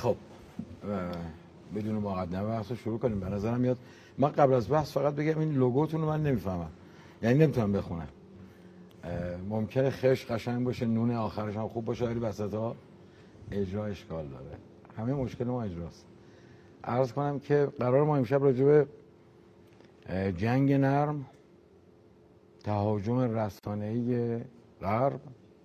خب بدون مقدمه بحث رو شروع کنیم. به نظرم میاد من قبل از بحث فقط بگم این لوگوتون رو من نمیفهمم، یعنی نمیتونم بخونم. ممکنه خش قشنگ باشه، نون آخرش هم خوب باشه، ولی وسط‌ها اجرا اشکال داره. همه مشکل ما اجراست. عرض کنم که قرار ما امشب راجع به جنگ نرم، تهاجم رسانه‌ای غرب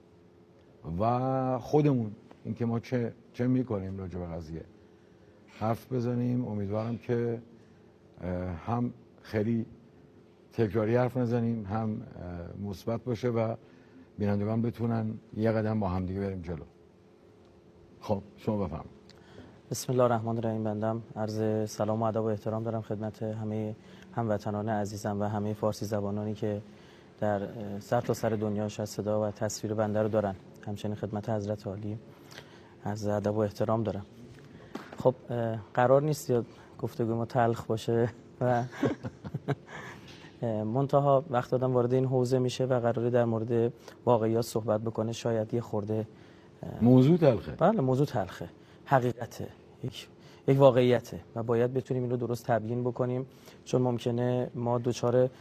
و خودمون، اینکه ما چه میکنیم راجع به قضیه حرف بزنیم. امیدوارم که هم خیلی تکراری حرف نزنیم، هم مثبت باشه و بینندگان بتونن یه قدم با هم دیگه بریم جلو. خب شما بفرمایید. بسم الله الرحمن الرحیم. بندم عرض سلام و ادب و احترام دارم خدمت همه هموطنان عزیزم و همه فارسی زبانانی که در سرتاسر دنیا شاید صدا و تصویر بنده رو دارن. همچنین خدمت حضرت عالی عرض ادب و احترام دارم. خب قرار نیست یا گفتگو ما تلخ باشه و منتها وقت آدم وارد این حوزه میشه و قراره در مورد واقعیات صحبت بکنه، شاید یه خورده موضوع تلخه. بله موضوع تلخه، حقیقته، یک واقعیته و باید بتونیم این رو درست تبیین بکنیم، چون ممکنه ما دچار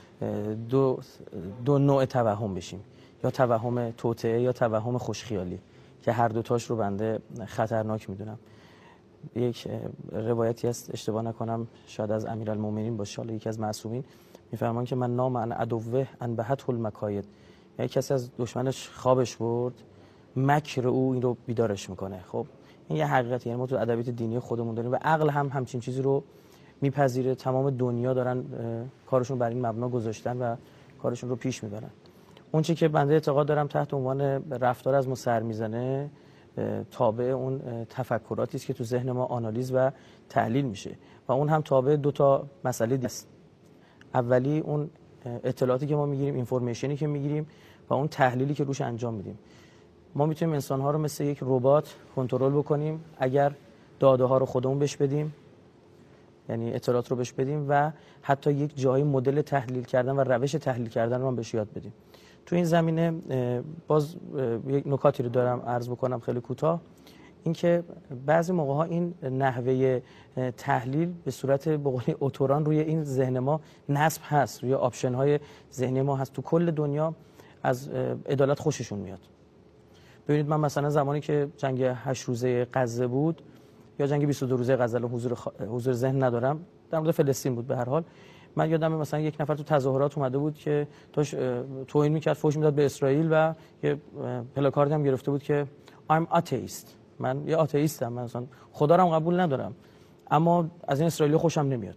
دو نوع توهم بشیم، یا توهم توطئه یا توهم خوشخیالی، که هر دوتاش رو بنده خطرناک میدونم. یک روایتی هست اشتباه نکنم شاید از امیرالمومنین باشه، یکی از معصومین، میفرمان که من نام عن عدوه انبهته المکاید، یعنی کسی از دشمنش خوابش برد، مکر او این رو بیدارش میکنه. خب این یه حقیقت، یعنی ما تو ادبیات دینی خودمون داریم و عقل هم همچین چیزی رو میپذیره. تمام دنیا دارن کارشون بر این مبنا گذاشتن و کارشون رو پیش میبرن. اون چیزی که بنده اعتقاد دارم تحت عنوان رفتار از ما سر میزنه، تابع اون تفکراتی است که تو ذهن ما آنالیز و تحلیل میشه و اون هم تابع دو تا مسئله است. اولی اون اطلاعاتی که ما میگیریم، اینفورمیشنی که میگیریم و اون تحلیلی که روش انجام میدیم. ما میتونیم انسان‌ها رو مثل یک ربات کنترل بکنیم اگر داده ها رو خودمون بهش بدیم، یعنی اطلاعات رو بهش بدیم و حتی یک جایی مدل تحلیل کردن و روش تحلیل کردن رو هم بهش یاد بدیم. تو این زمینه باز یک نکاتی رو دارم عرض بکنم خیلی کوتاه، اینکه بعضی موقع‌ها این نحوه تحلیل به صورت به قول اتوران روی این ذهن ما نصب هست، روی آپشن‌های ذهنی ما هست. تو کل دنیا از عدالت خوششون میاد. ببینید من مثلا زمانی که جنگ 8 روزه غزه بود یا جنگ 22 روزه غزه، حضور ذهن ندارم، در مورد فلسطین بود، به هر حال من یادم مثلا یک نفر تو تظاهرات اومده بود که داشت توهین میکرد، فحش میداد به اسرائیل و یه پلاکارد هم گرفته بود که I'm atheist، من یه آتئیستم، من اصلا خدا رو هم قبول ندارم، اما از این اسرائیلی خوشم نمیاد.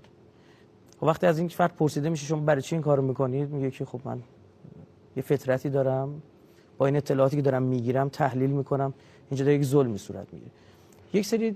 و وقتی از این فرد پرسیده میشه شما برای چی این کارو میکنید، میگه که خب من یه فطرتی دارم، با این اطلاعاتی که دارم میگیرم تحلیل میکنم، اینجا داره یک ظلمی صورت میگیره. یک سری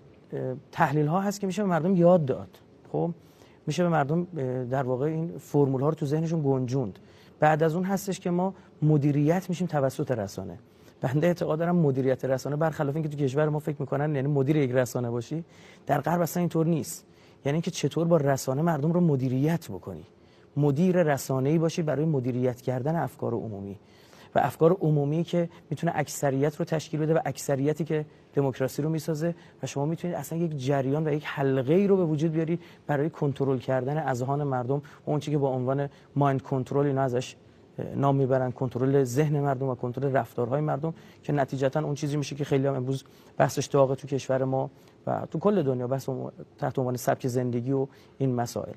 تحلیل ها هست که میشه به مردم یاد داد. خب میشه به مردم در واقع این فرمول ها رو تو ذهنشون گنجوند. بعد از اون هستش که ما مدیریت میشیم توسط رسانه. بنده اعتقاد دارم مدیریت رسانه، برخلاف اینکه تو کشور ما فکر میکنن یعنی مدیر یک رسانه باشی، در غرب اصلا اینطور نیست. یعنی اینکه چطور با رسانه مردم رو مدیریت بکنی، مدیر رسانه‌ای باشی برای مدیریت کردن افکار عمومی و افکار عمومی که میتونه اکثریت رو تشکیل بده و اکثریتی که دموکراسی رو میسازه و شما میتونید اصلا یک جریان و یک حلقه‌ای رو به وجود بیاری برای کنترل کردن اذهان مردم، اون چیزی که با عنوان مایند کنترل اینا ازش نام میبرن، کنترل ذهن مردم و کنترل رفتارهای مردم، که نتیجتا اون چیزی میشه که خیلی هم امروز بحثش داغه تو کشور ما و تو کل دنیا، بحث تحت عنوان سبک زندگی و این مسائل.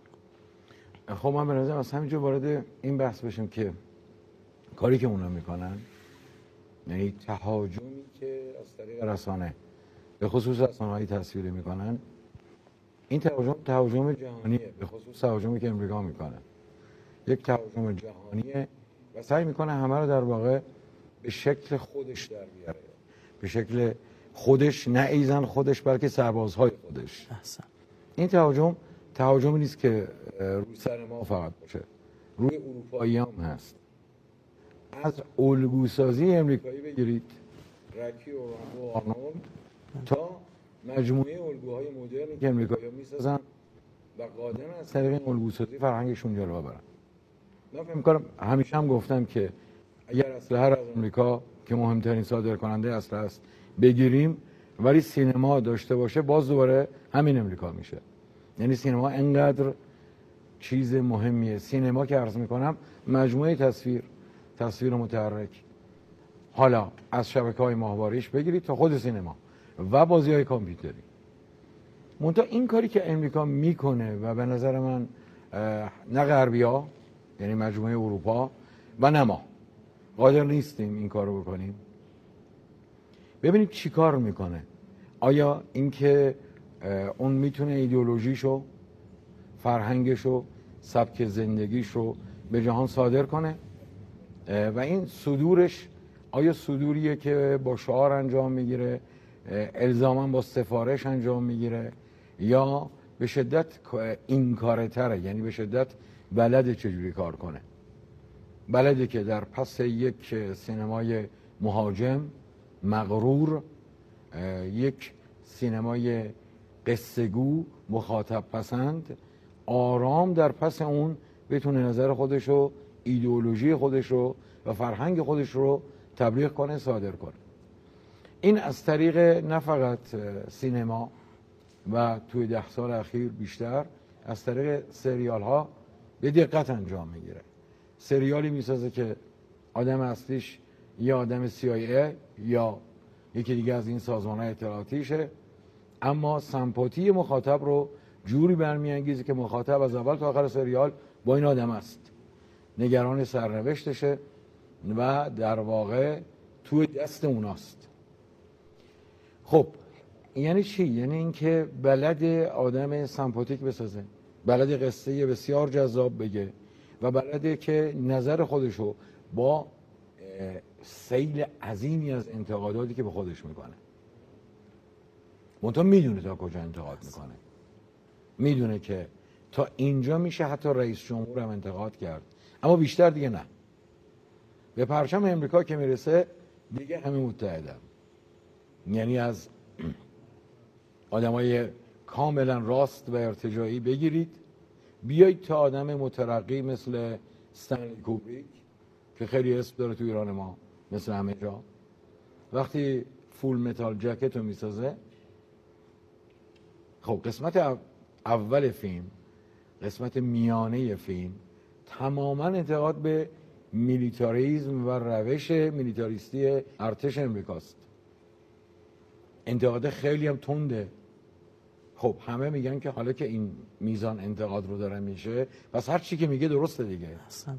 خب من به نظرم از همینجا وارد این بحث بشیم که کاری که اونا میکنن، یعنی تهاجمی که از طریق رسانه به خصوص رسانه‌های تصویری میکنن، این تهاجم جهانیه، به خصوص تهاجمی که امریکا میکنه، یک تهاجم جهانیه و سعی میکنه همه رو در واقع به شکل خودش در بیاره، به شکل خودش، نه ایزن خودش بلکه سربازهای خودش. این تهاجمی نیست که روی سر ما فقط باشه، روی اروپایی هم هست. از الگوسازی امریکایی بگیرید، رکی و رامبو و آرنولد، تا مجموعه الگوهای مدرنی که امریکایی‌ها میسازن و قادرن از طریق این الگوسازی فرهنگشون جلو ببرن. من فکر می‌کنم همیشه هم گفتم که اگر اسلحه از امریکا که مهمترین صادرکننده اسلحه است بگیریم، ولی سینما داشته باشه باز دوباره همین امریکا میشه. یعنی سینما انقدر چیز مهمیه. سینما که عرض میکنم مجموعه تصویر متحرک، حالا از شبکه‌های ماهواریش بگیرید تا خود سینما و بازی‌های کامپیوتری. منتها این کاری که امریکا میکنه و به نظر من نه غربی‌ها، یعنی مجموعه اروپا و نه ما قادر نیستیم این کارو بکنیم. ببینید چی کار میکنه. آیا اینکه اون میتونه ایدئولوژیشو، فرهنگشو، سبک زندگیشو به جهان صادر کنه و این صدورش آیا صدوریه که با شعار انجام میگیره، الزاما با سفارش انجام میگیره، یا به شدت این کاره تره، یعنی به شدت بلده چجوری کار کنه، بلده که در پس یک سینمای مهاجم مغرور، یک سینمای قصه‌گو مخاطب پسند، آرام در پس اون بتونه نظر خودشو، ایدئولوژی خودشو و فرهنگ خودش رو تبلیغ کنه، صادر کنه. این از طریق نه فقط سینما و توی 10 سال اخیر بیشتر از طریق سریال ها به دقت انجام میگیره. سریالی میسازه که آدم اصلیش یا آدم CIA یا یکی دیگه از این سازمان‌های اطلاعاتیشه، اما سمپاتی مخاطب رو جوری برمیانگیزه که مخاطب از اول تا آخر سریال با این آدم است، نگران سرنوشتشه و در واقع توی دست اوناست. خب یعنی چی؟ یعنی اینکه بلد آدم سمپاتیک بسازه، بلد قصه بسیار جذاب بگه و بلده که نظر خودشو با سیل عظیمی از انتقاداتی که به خودش میکنه، منتها میدونه تا کجا انتقاد میکنه، میدونه که تا اینجا میشه حتی رئیس جمهور هم انتقاد کرد اما بیشتر دیگه نه. به پرچم امریکا که میرسه دیگه همه متحدن، یعنی از آدمای کاملا راست و ارتجاعی بگیرید بیایید تا آدم مترقی مثل استنلی کوبریک که خیلی اسم داره تو ایران ما مثل همه جا. وقتی فول متال جکت رو میسازه، خب قسمت اول فیلم، قسمت میانه فیلم تماما انتقاد به میلیتاریزم و روش میلیتاریستی ارتش امریکاست. انتقاد خیلی هم تنده. خب همه میگن که حالا که این میزان انتقاد رو داره میشه پس هر چی که میگه درسته دیگه.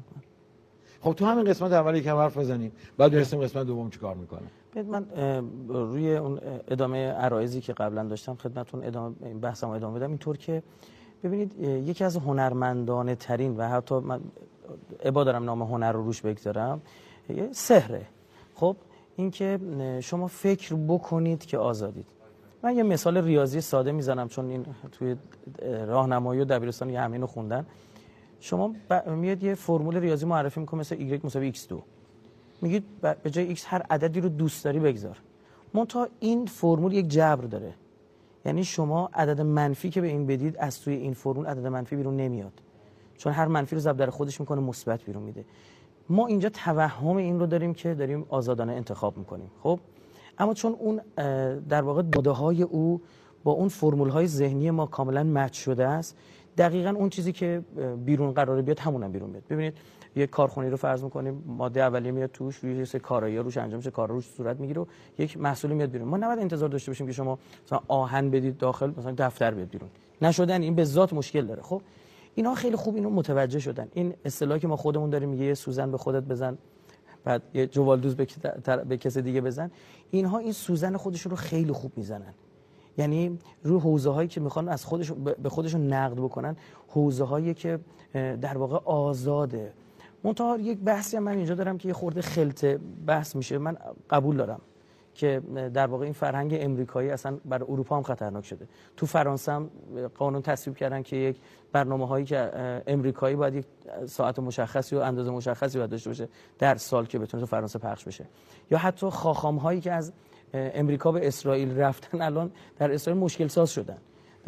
خب تو همین قسمت اولی که حرف بزنیم بعد برسیم قسمت دوم چیکار میکنه. من روی اون ادامه عرایضی که قبلا داشتم خدمتتون بحثمو ادامه بدم. اینطور که ببینید یکی از هنرمندانه ترین و حتی من ابا دارم نام هنر رو روش بگذارم، سحره. خب اینکه شما فکر بکنید که آزادید. من یه مثال ریاضی ساده میزنم چون این توی راهنمایی و دبیرستان یه همینو خوندن. شما میاد یه فرمول ریاضی معرفی میکنه مثل y مساوی x2، میگید به جای x هر عددی رو دوست داری بگذار. منتها این فرمول یک جبر داره، یعنی شما عدد منفی که به این بدید از توی این فرمول عدد منفی بیرون نمیاد، چون هر منفی رو ضرب در خودش میکنه مثبت بیرون میده. ما اینجا توهم این رو داریم که داریم آزادانه انتخاب میکنیم. خب اما چون اون در واقع داده‌های او با اون فرمول‌های ذهنی ما کاملا مچ شده است، دقیقاً اون چیزی که بیرون قراره بیاد همونم بیرون میاد. ببینید یک کارخونه رو فرض می‌کنیم، ماده اولیه میاد توش، روی سه کارایی روش انجام میشه، کارا روش صورت میگیره و یک محصول میاد بیرون. ما نباید انتظار داشته باشیم که شما مثلا آهن بدید داخل، مثلا دفتر بیاد بیرون. نشدن این به ذات مشکل داره. خب اینا خیلی خوب اینو متوجه شدن. این اصطلاحی که ما خودمون داریم میگه سوزن به خودت بزن، بعد یه جوالدوز به کس دیگه بزن، اینها این سوزن خودشون رو خیلی خوب میزنن. یعنی روی حوزه هایی که میخوان از خودشون به خودشون نقد بکنن، حوزه هایی که در واقع آزاده. منتها یک بحثی هم من اینجا دارم که یه خورده خلط بحث میشه. من قبول دارم که در واقع این فرهنگ امریکایی اصلا برای اروپا هم خطرناک شده. تو فرانسه هم قانون تصویب کردن که یک برنامه‌هایی که امریکایی باید یک ساعت مشخصی و اندازه مشخصی باید داشته باشه در سال که بتونه تو فرانسه پخش بشه. یا حتی خاخام‌هایی که از امریکا به اسرائیل رفتن الان در اسرائیل مشکل ساز شدن.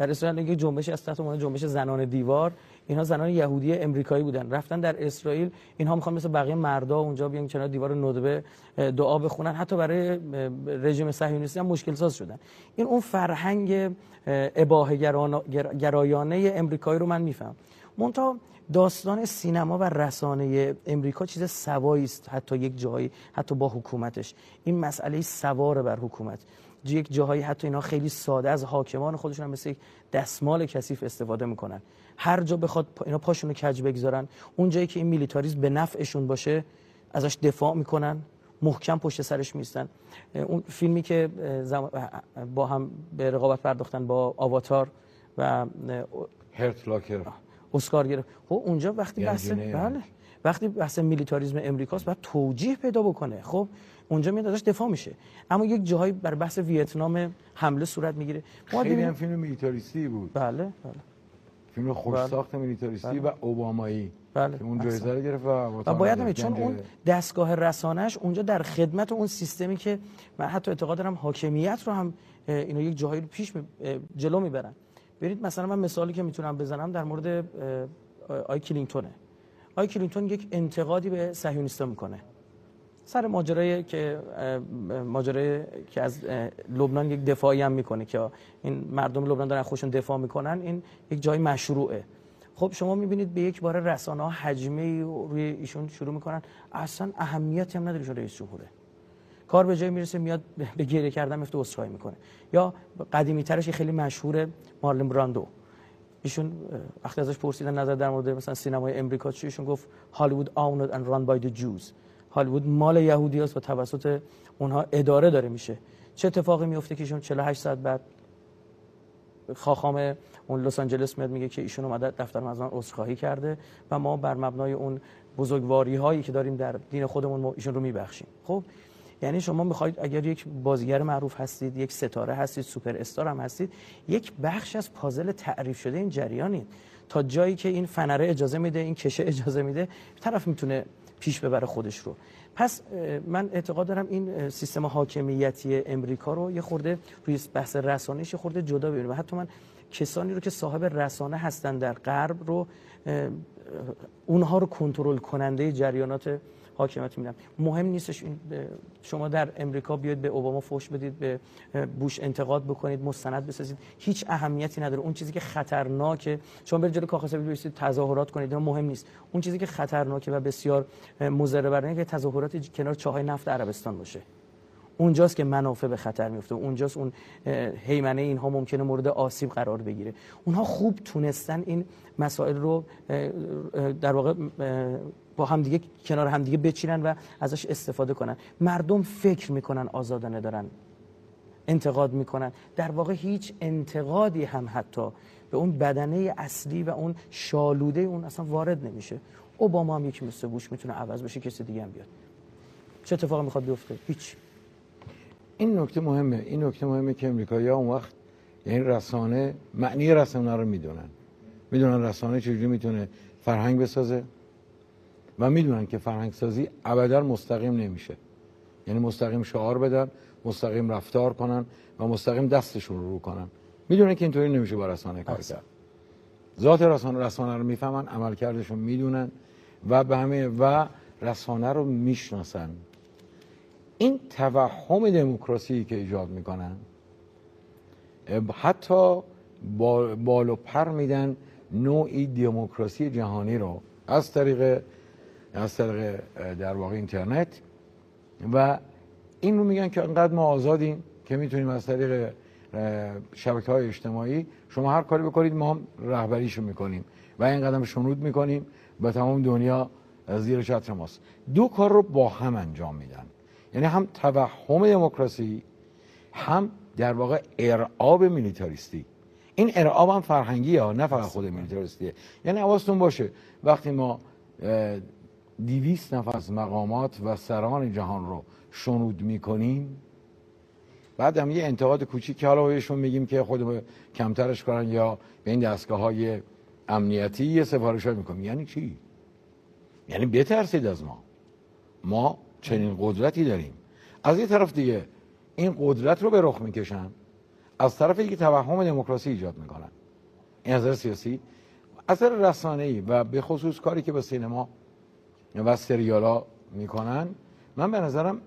در اسرائیل یک جنبشی از تحت عنوان جنبش زنان دیوار، اینها زنان یهودی امریکایی بودن، رفتن در اسرائیل، اینها میخوان مثل بقیه مردا اونجا بیان کنار دیوار ندبه دعا بخونن، حتی برای رژیم صهیونیستی هم مشکل ساز شدن. این اون فرهنگ اباحه گرایانه امریکایی رو من میفهم. منتها داستان سینما و رسانه امریکا چیز سوایی است، حتی یک جایی حتی با حکومتش این مسئله سوار بر حکومت، یک جاهایی حتی اینا خیلی ساده از حاکمان خودشون هم مثل یک دستمال کثیف استفاده میکنن. هر جا بخواد اینا پاشون رو کج بگذارن، اون جایی که این میلیتاریسم به نفعشون باشه ازش دفاع میکنن، محکم پشت سرش میستن. اون فیلمی که با هم به رقابت پرداختن با آواتار و هرت لاکر اسکار گرفت، خب اونجا وقتی بحث میلیتاریسم امریکاست باید توجیه پیدا بکنه. خب اونجا میاد ازش دفاع میشه، اما یک جاهایی بر بحث ویتنام حمله صورت میگیره. خیلی هم فیلم میلیتاریستی بود. بله. فیلم خوش‌ساخت میلیتاریستی و اوبامایی که اون جایزه رو گرفت و باید چون اون دستگاه رسانش اونجا در خدمت اون سیستمی که من حتی اعتقاد دارم حاکمیت رو هم اینا یک جاهایی رو جلو میبرن. برید مثلا من مثالی که میتونم بزنم در مورد آی کلینتونه. آی کلینتون یک انتقادی به صهیونیست‌ها میکنه سر ماجرایی که از لبنان یک دفاعی هم میکنه که این مردم لبنان دارن خودشون دفاع میکنن، این یک جای مشروعه. خب شما میبینید به یک بار رسانه‌ها حجمه روی ایشون شروع میکنن، اصلا اهمیتی هم نداره ایشون رئیس جمهوره، کار به جای میرسه میاد به گریه کردن میفته عذرخواهی میکنه. یا قدیمی ترش خیلی مشهوره مارلون براندو، ایشون وقتی ازش پرسیدن نظر در مورد مثلا سینمای امریکا چی، ایشون گفت هالیوود owned and run by the Jews، هالیوود مال یهودیاست و توسط اونها اداره داره میشه. چه اتفاقی میفته که ایشون 48 ساعت بعد خاخام اون لس آنجلس میاد میگه که ایشون اومده دفتر مزمان عذرخواهی کرده و ما بر مبنای اون بزرگواری هایی که داریم در دین خودمون ایشون رو میبخشیم. خب یعنی شما میخواید اگر یک بازیگر معروف هستید، یک ستاره هستید، سوپر استار هم هستید، یک بخش از پازل تعریف شده این جریانید. تا جایی که این فنره اجازه میده، این کشه اجازه میده، طرف میتونه پیش ببره خودش رو. پس من اعتقاد دارم این سیستم حاکمیتی امریکا رو یه خورده روی بحث رسانه‌ایش خورده جدا ببینیم و حتی من کسانی رو که صاحب رسانه هستن در غرب رو اونها رو کنترل کننده جریانات حاکمیت میدم. مهم نیستش شما در امریکا بیاید به اوباما فحش بدید، به بوش انتقاد بکنید، مستند بسازید، هیچ اهمیتی نداره. اون چیزی که خطرناکه، شما برید جلوی کاخ سفید بایستید تظاهرات کنید، مهم نیست. اون چیزی که خطرناکه و بسیار مضر برای اینکه تظاهرات کنار چاهای نفت عربستان باشه، اونجاست که منافع به خطر میفته، اونجاست اون هیمنه اینها ممکنه مورد آسیب قرار بگیره. اونها خوب تونستن این مسائل رو در واقع با همدیگه کنار همدیگه بچینن و ازش استفاده کنن. مردم فکر میکنن آزادانه دارن انتقاد میکنن، در واقع هیچ انتقادی هم حتی به اون بدنه اصلی و اون شالوده اون اصلا وارد نمیشه. اوباما هم یکی مثل بوش میتونه عوض بشه، کسی دیگه هم بیاد. چه اتفاقی میخواد بیفته؟ هیچ. این نکته مهمه که امریکایی‌ها اون وقت یعنی رسانه، معنی رسانه رو میدونن رسانه چجوری میتونه فرهنگ بسازه و میدونن که فرهنگ سازی ابدا مستقیم نمیشه. یعنی مستقیم شعار بدن، مستقیم رفتار کنن و مستقیم دستشون رو کنن. میدونن که اینطوری نمیشه با رسانه کار کرد. ذات رسانه رو میفهمن، عملکردشون میدونن و رسانه رو میشناسن. این توهم دموکراسی که ایجاد میکنن حتی بال و پر میدن نوعی دموکراسی جهانی رو از طریق در واقع اینترنت و این رو میگن که انقدر ما آزادیم که میتونیم از طریق شبکه‌های اجتماعی شما هر کاری بکنید ما هم رهبریشو میکنیم و این قدم شنود میکنیم و تمام دنیا زیر چتر ماست. دو کار رو با هم انجام میدن، یعنی هم توهم دموکراسی، هم در واقع ارعاب میلیتاریستی. این ارعاب هم فرهنگی ها، نه فقط خود میلیتاریستیه. یعنی حواستون باشه وقتی ما 200 نفر از مقامات و سران جهان رو شنود میکنیم، بعد هم یه انتقاد کوچیک که حالا بهشون میگیم که خودمون کمترش کنن یا به این دستگاه‌های امنیتی یه سفارشات میکنیم. یعنی چی؟ یعنی بترسید از ما چنین قدرتی داریم. از یه طرف دیگه این قدرت رو به رخ میکشن، از طرف دیگه توهم دموکراسی ایجاد میکنن. این از نظر سیاسی. از نظر رسانه‌ای و به خصوص کاری که با سینما و سریالا میکنن، من به نظرم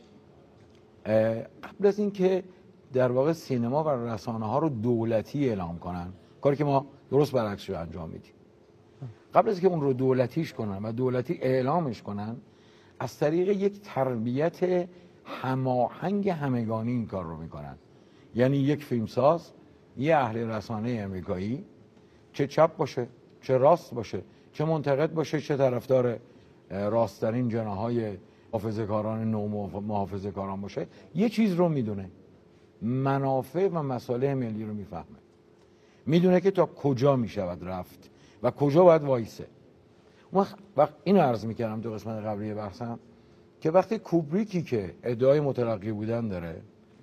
قبل از اینکه در واقع سینما و رسانه ها رو دولتی اعلام کنن، کاری که ما درست برعکسش رو انجام میدیم، قبل از اینکه اون رو دولتیش کنن و دولتی اعلامش کنن، از طریق یک تربیت هماهنگ همگانی این کار رو میکنن. یعنی یک فیلمساز، یه اهل رسانه امریکایی، چه چپ باشه، چه راست باشه، چه منتقد باشه، چه طرفدار راستترین جناح‌های محافظه‌کاران محافظه‌کاران باشه، یه چیز رو میدونه، منافع و مصالح ملی رو میفهمه، میدونه که تا کجا میشود رفت و کجا باید وایسه. وقت اینو عرض میکردم تو قسمت قبلی بحثم که وقتی کوبریکی که ادعای مترقی بودن داره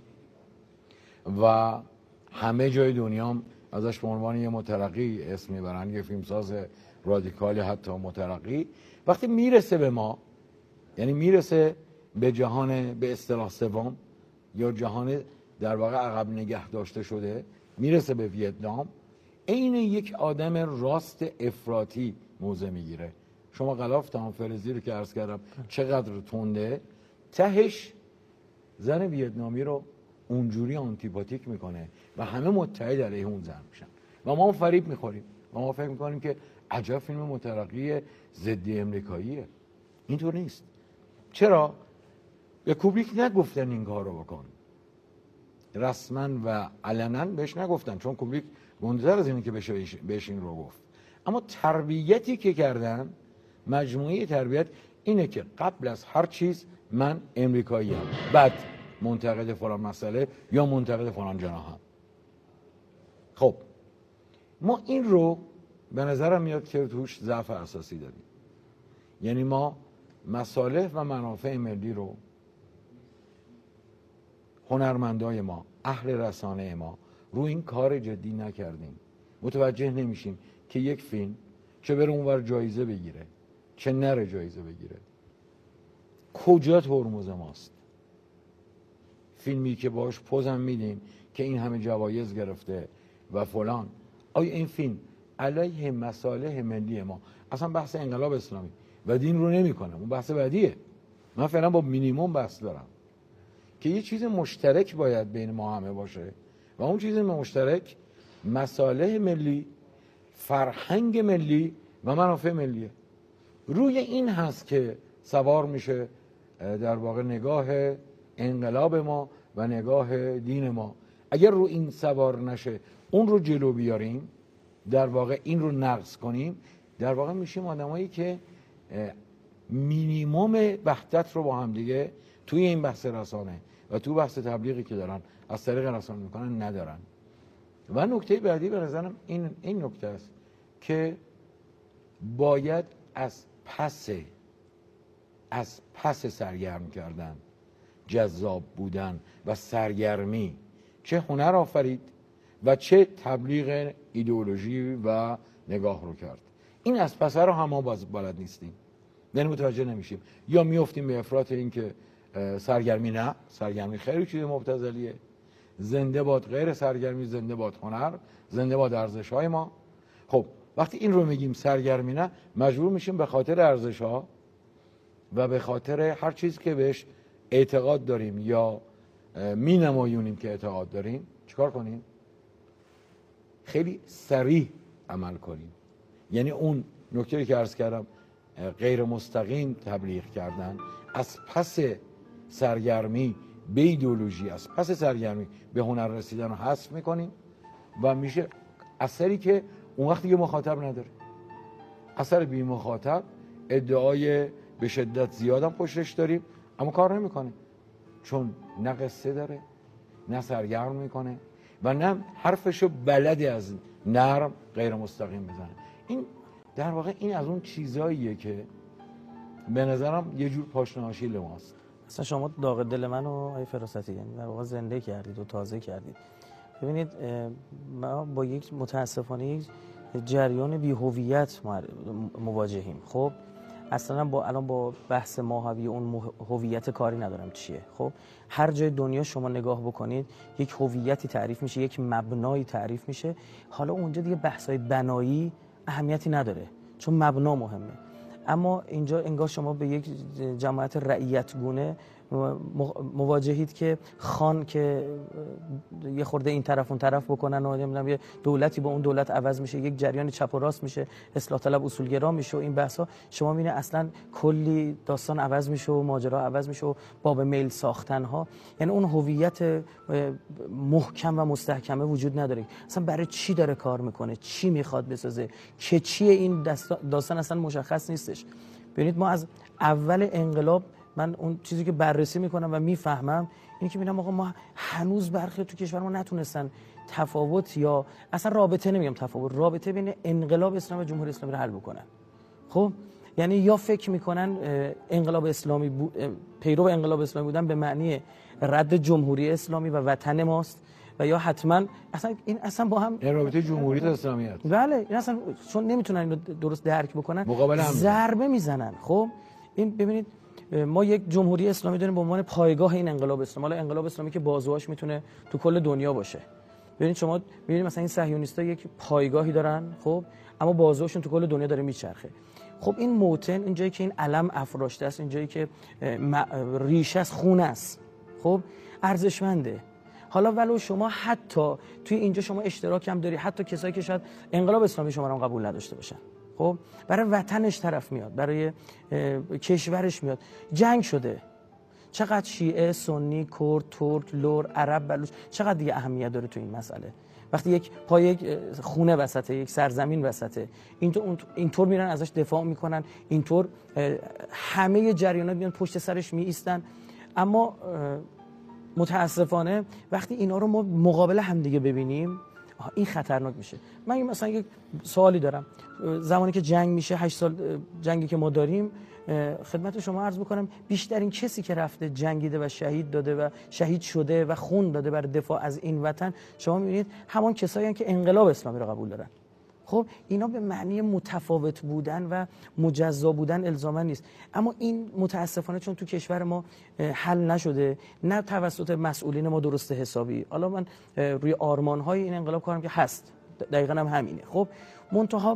و همه جای دنیا ازش به عنوان یه مترقی اسم میبرن، یه فیلمساز رادیکال حتی مترقی، وقتی میرسه به ما، یعنی میرسه به جهان به اصطلاح سوم یا جهان در واقع عقب نگه داشته شده، میرسه به ویتنام، عین یک آدم راست افراطی موضع میگیره. شما غلاف تمام فرزی رو که عرض کردم چقدر تنده، تهش زن ویتنامی رو اونجوری آنتیپاتیک میکنه و همه متحد علیه اون زن میشن و ما فریب میخوریم و ما فکر میکنیم که عجب فیلم مترقی ضد امریکاییه. اینطور نیست. چرا؟ به کوبریک نگفتن این کار رو بکن، رسما و علنا بهش نگفتن، چون کوبریک گنده‌تر از اینه که بهش این رو گفت. اما تربیتی که کردن، مجموعه تربیت اینه که قبل از هر چیز من امریکایی ام، بعد منتقد فلان مسئله یا منتقد فلان جناحم. خب ما این رو به نظرم میاد که توش ضعف اساسی داریم. یعنی ما مصالح و منافع ملی رو، هنرمندای ما، اهل رسانه ما رو این کار جدی نکردیم. متوجه نمیشیم که یک فیلم چه بره اونور جایزه بگیره چه نره جایزه بگیره، کجا ترمز ماست. فیلمی که باش پوزم میدیم که این همه جوایز گرفته و فلان، آیا این فیلم علیه مصالح ملی ما، اصلا بحث انقلاب اسلامی و دین رو نمی کنم، اون بحث بعدیه. من فعلا با مینیمم بحث دارم که یه چیز مشترک باید بین ما همه باشه و اون چیز مشترک مصالح ملی، فرهنگ ملی و منافع ملیه. روی این هست که سوار میشه در واقع نگاه انقلاب ما و نگاه دین ما. اگر رو این سوار نشه، اون رو جلو بیاریم، در واقع این رو نقض کنیم، در واقع میشیم آدمایی که مینیمم وحدت رو با هم دیگه توی این بحث رسانه و تو بحث تبلیغی که دارن از طریق رسانه میکنن ندارن. و نکته بعدی به نظرم این نکته است که باید از پس سرگرم کردن، جذاب بودن و سرگرمی، چه هنر آفرید و چه تبلیغ ایدئولوژی و نگاه رو کرد. این از پس رو هم ما بلد نیستیم، یعنی متوجه نمیشیم، یا میافتیم به افراط این که سرگرمی نه، سرگرمی خیلی چیز مبتذلیه، زنده باد غیر سرگرمی، زنده باد هنر، زنده باد ارزش‌های ما. خب وقتی این رو میگیم سرگرمی نه، مجبور میشیم به خاطر ارزش‌ها و به خاطر هر چیز که بهش اعتقاد داریم یا مینمایونیم که اعتقاد داریم چیکار کنیم؟ خیلی صریح عمل کنیم. یعنی اون نکته‌ای که عرض کردم، غیر مستقیم تبلیغ کردن، از پس سرگرمی به ایدئولوژی، از پس سرگرمی به هنر رسیدن رو حذف میکنیم و میشه اثری که اون وقت دیگه مخاطب نداره، اثر بی مخاطب، ادعای به شدت زیادم پشتش داریم اما کار نمیکنه، چون نه قصه داره، نه سرگرم میکنه و نه حرفشو بلدی از نرم غیر مستقیم بزنه. این در واقع این از اون چیزاییه که به نظرم یه جور پاشنهاشیل ماست. اصلا شما داغ دل منو آقای فراستی یعنی در واقع زنده کردید و تازه کردید. ببینید ما با یک متاسفانه یک جریان بی‌هویت مواجهیم. خب اصلا الان با بحث ماهوی اون هویت کاری ندارم چیه. خب هر جای دنیا شما نگاه بکنید یک هویتی تعریف میشه، یک مبنایی تعریف میشه. حالا اونجا دیگه بحث‌های بنایی اهمیتی نداره چون مبنا مهمه. اما اینجا انگار شما به یک جماعت رعیتگونه مواجهید که خان که یه خورده این طرف اون طرف بکنن و نمیدونم یه دولتی با اون دولت عوض میشه، یک جریان چپ و راست میشه، اصلاح طلب اصولگرا میشه و این بحثا، شما میبینید اصلا کلی داستان عوض میشه و ماجرا عوض میشه و باب میل ساختن ها. یعنی اون هویت محکم و مستحکمه وجود نداره. اصلا برای چی داره کار میکنه، چی میخواد بسازه، که چیه، این داستان اصلا مشخص نیستش. ببینید ما از اول انقلاب، من اون چیزی که بررسی میکنم و میفهمم اینه که میبینم آقا ما هنوز برخی تو کشور ما نتونستن تفاوت یا اصلا رابطه، نمیگم تفاوت، رابطه بین انقلاب اسلامی و جمهوری اسلامی رو حل بکنن. خب یعنی یا فکر میکنن انقلاب اسلامی پیرو انقلاب اسلامی بودن به معنی رد جمهوری اسلامی و وطن ماست، و یا حتما این اصلا با هم رابطه جمهوری تا اسلامیت، بله این اصلا چون نمیتونن اینو درست درک بکنن ضربه میزنن. خب این ببینید ما یک جمهوری اسلامی داریم به عنوان پایگاه این انقلاب اسلامی. حالا انقلاب اسلامی که بازوهاش میتونه تو کل دنیا باشه. ببینید شما میبینید مثلا این صهیونیست‌ها یک پایگاهی دارن، خب اما بازوهاشون تو کل دنیا داره میچرخه. خب این موطن، این جایی که این علم افراشته است، این جایی که ریشه است، خون است، خب ارزشمنده. حالا ولو شما حتی توی اینجا شما اشتراک هم داری، حتی کسایی که شاید انقلاب اسلامی شما رو قبول نداشته باشن، خب برای وطنش طرف میاد، برای کشورش میاد. جنگ شده، چقدر شیعه، سنی، کرد، ترک، لور، عرب، بلوچ، چقدر دیگه اهمیت داره تو این مسئله. وقتی یک پای یک خونه وسطه، یک سرزمین وسطه، اینطور میرن ازش دفاع میکنن، اینطور همه جریانات میان پشت سرش میایستن. اما متاسفانه وقتی اینا رو ما مقابل هم دیگه ببینیم، این خطرناک میشه. من مثلا یک سوالی دارم، زمانی که جنگ میشه، 8 سال جنگی که ما داریم، خدمت شما عرض بکنم بیشترین کسی که رفته جنگیده و شهید داده و شهید شده و خون داده برای دفاع از این وطن، شما میبینید همان کسایی هستند که انقلاب اسلامی رو قبول دارن. خب اینا به معنی متفاوت بودن و مجزا بودن الزاما نیست، اما این متاسفانه چون تو کشور ما حل نشده، نه توسط مسئولین ما درست حسابی. حالا من روی آرمان‌های این انقلاب کارم که هست، دقیقاً هم همینه. خب منتها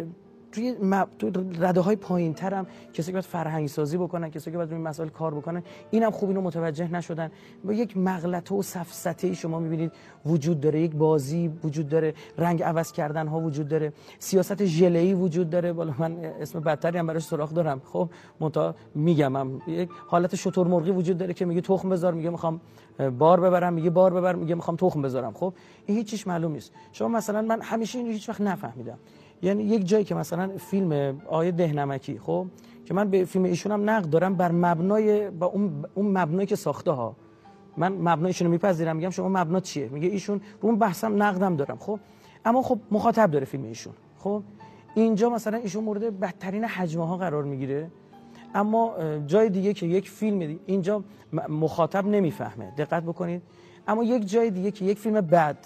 توی رده‌های پایین‌تر هم کسایی که باید فرهنگ سازی بکنن، کسایی که باید روی مسائل کار بکنن، اینم خوب اینو متوجه نشدن. با یک مغلطه و سفسطه‌ای شما می‌بینید وجود داره، یک بازی وجود داره، رنگ عوض کردن ها وجود داره، سیاست ژله‌ای وجود داره. بالا من اسم بدتری هم براش سراغ دارم. خب منتها میگم یک حالت شترمرغی وجود داره که میگه تخم بذار، میگه میخوام بار ببرم، میگه بار ببر، میگه میخوام تخم بذارم. خب این هیچ چیز معلوم نیست. شما مثلا من همیشه اینو هیچ وقت نفهمیدم، یعنی یک جایی که مثلا فیلم آقای دهنمکی، خب که من به فیلم ایشون هم نقد دارم بر مبنای با اون مبنایی که ساخته ها، من مبنایشون رو میپذیرم، میگم شما مبنا چیه، میگه ایشون رو اون بحثم نقدم دارم. خب اما خب مخاطب داره فیلم ایشون. خب اینجا مثلا ایشون مورد بدترین حجمه ها قرار میگیره، اما جای دیگه که یک فیلم دیگه اینجا مخاطب نمیفهمه، دقت بکنید. اما یک جای دیگه که یک فیلم بد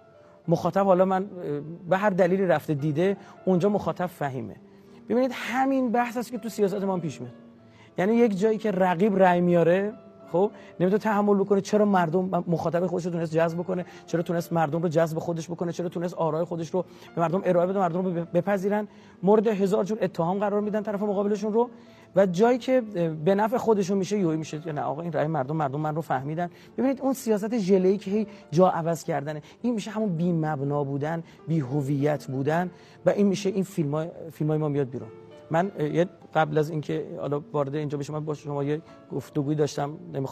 مخاطب، حالا من به هر دلیلی رفته دیده، اونجا مخاطب فهیمه. ببینید همین بحث است که تو سیاست ما پیش میاد. یعنی یک جایی که رقیب رأی میاره، خب نمیتونه تحمل بکنه، چرا مردم مخاطب خودش رو تونست جذب بکنه، چرا تونست مردم رو جذب خودش بکنه، چرا تونست آرای خودش رو به مردم ارائه بده، مردم رو بپذیرن، مورد هزار جور اتهام قرار میدن طرف مقابلشون رو، و جایی که به نفع خودشون میشه یوهی میشه نه آقا این رأی مردم من رو فهمیدن. ببینید اون سیاست ژله‌ای که هی جا عوض کردنه، این میشه همون بی مبنا بودن، بی هویت بودن، و این میشه این فیلمای ما میاد بیرون. من قبل از اینکه حالا وارد اینجا بشم با شما یه گفتگویی داشتم،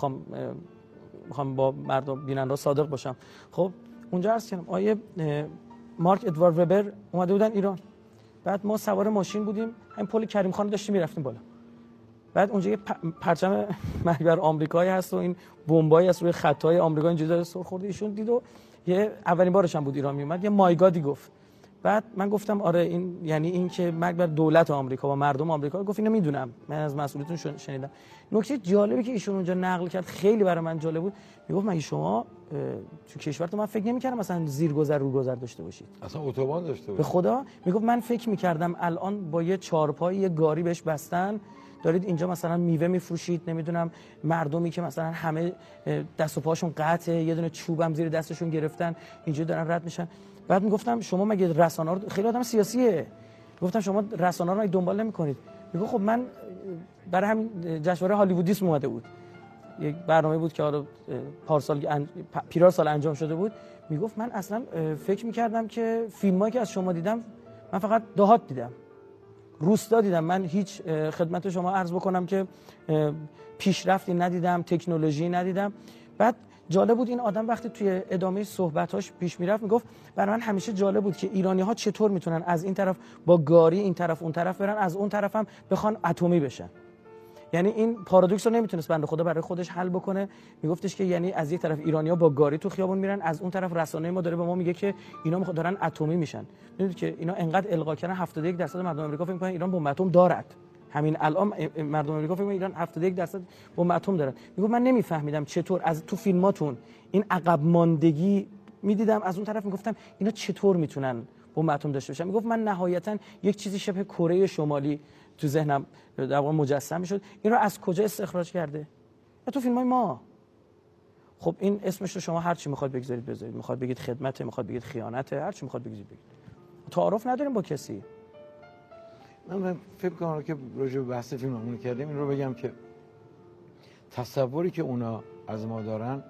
میخوام با مردم بیننده صادق باشم. خب اونجا عرض کردم آیه مارک ادوارد وبر اومده بودن ایران، بعد ما سوار ماشین بودیم، همین پل کریم خان داشتیم میرفتیم بالا، بعد اونجا یه پرچم محور آمریکایی هست و این بمبایی هست روی خطای آمریکا اینجوری سر خورده، ایشون دید و یه اولین بارش هم بود ایران میومد، یه مایگادی گفت. بعد من گفتم آره این یعنی این که مرگ بر دولت آمریکا و مردم آمریکا. گفت اینو میدونم، من از مسئولتون شنیدم. نکته جالبی که ایشون اونجا نقل کرد خیلی برای من جالب بود. میگفت مگه شما تو کشورتون، من فکر نمی‌کردم مثلا زیرگذر روگذر داشته باشید، اصلا اتوبان داشته باشید. به خدا میگفت من فکر می‌کردم الان با یه چهارپایی یه گاری بهش بستن، دارید اینجا مثلا میوه میفروشید، نمیدونم مردمی که مثلا همه دست و پاشون قطعه، یه دونه چوبم زیر دستشون گرفتن اینجا دارن رد میشن. بعد میگفتم شما مگه رسانه‌ها رو، خیلی آدم سیاسیه، گفتم شما رسانه‌ها رو دنبال نمی‌کنید؟ میگه خب من برای همین جشنواره هالیوودیسم اومده بود، یک برنامه بود که حالا پارسال پیرار سال انجام شده بود. میگفت من اصلا فکر می‌کردم که فیلمایی که از شما دیدم من فقط دهات دیدم، روستا دیدم، من هیچ خدمت شما عرض بکنم که پیشرفتی ندیدم، تکنولوژی ندیدم. بعد جالب بود این آدم وقتی توی ادامه صحبتاش پیش میرفت میگفت برای من همیشه جالب بود که ایرانی‌ها چطور میتونن از این طرف با گاری این طرف اون طرف برن، از اون طرف هم بخوان اتمی بشن. یعنی این پارادوکس رو نمیتونست بنده خدا برای خودش حل بکنه. میگفتش که یعنی از یک طرف ایرانی‌ها با گاری تو خیابون میرن، از اون طرف رسانه ما داره به ما میگه که اینا دارن اتمی میشن. میدونید که اینا انقدر القا کردن 71% مردم آمریکا فکر می‌کنن ایران بمب اتم دارد. همین الان مردم آمریکا فکر می‌کنن ایران 71% بمب اتم دارن. میگفت من نمیفهمیدم چطور از تو فیلماتون این عقب ماندگی میدیدم، از اون طرف میگفتم اینا چطور میتونن بمب اتم داشته باشن. میگفت من نهایتاً یک چیزی شبه کره شمالی تو ذهنم در واقع مجسم میشد، این رو از کجا استخراج کرده؟ تو فیلم‌های ما. خب این اسمش رو شما هر چی میخواد بگذارید بذارید، میخواد بگید خدمته، میخواد بگید خیانته، هر چی میخواد بگید. تعارف نداریم با کسی. من فکر کنم که راجع به بحث فیلممون کردیم، این رو بگم که تصوری که اونا از ما دارن،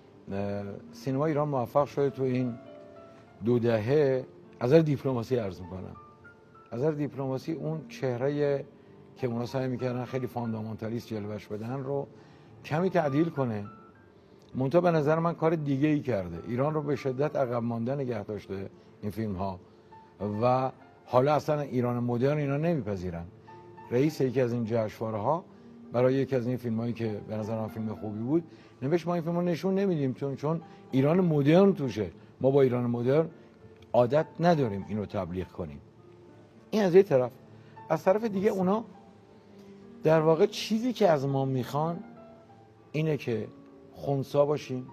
سینما ایران موفق شده تو این 2 دهه از نظر دیپلماسی عرض میکنم، از نظر دیپلماسی اون چهره که اونا سعی میکردن خیلی فاندامنتالیست جلوش بدن رو کمی تعدیل کنه. منتها به نظر من کار دیگه ای کرده، ایران رو به شدت عقب مانده نگه داشته این فیلم ها و حالا اصلا ایران مدرن اینا نمیپذیرن. رئیس یکی از این جشنواره ها برای یکی از این فیلم هایی که به نظر من فیلم خوبی بود نوشت ما این فیلم رو نشون نمیدیم چون ایران مدرن توشه، ما با ایران مدرن عادت نداریم اینو تبلیغ کنیم. این از یه طرف. از طرف دیگه اونا در واقع چیزی که از ما میخوان اینه که خنثی باشیم،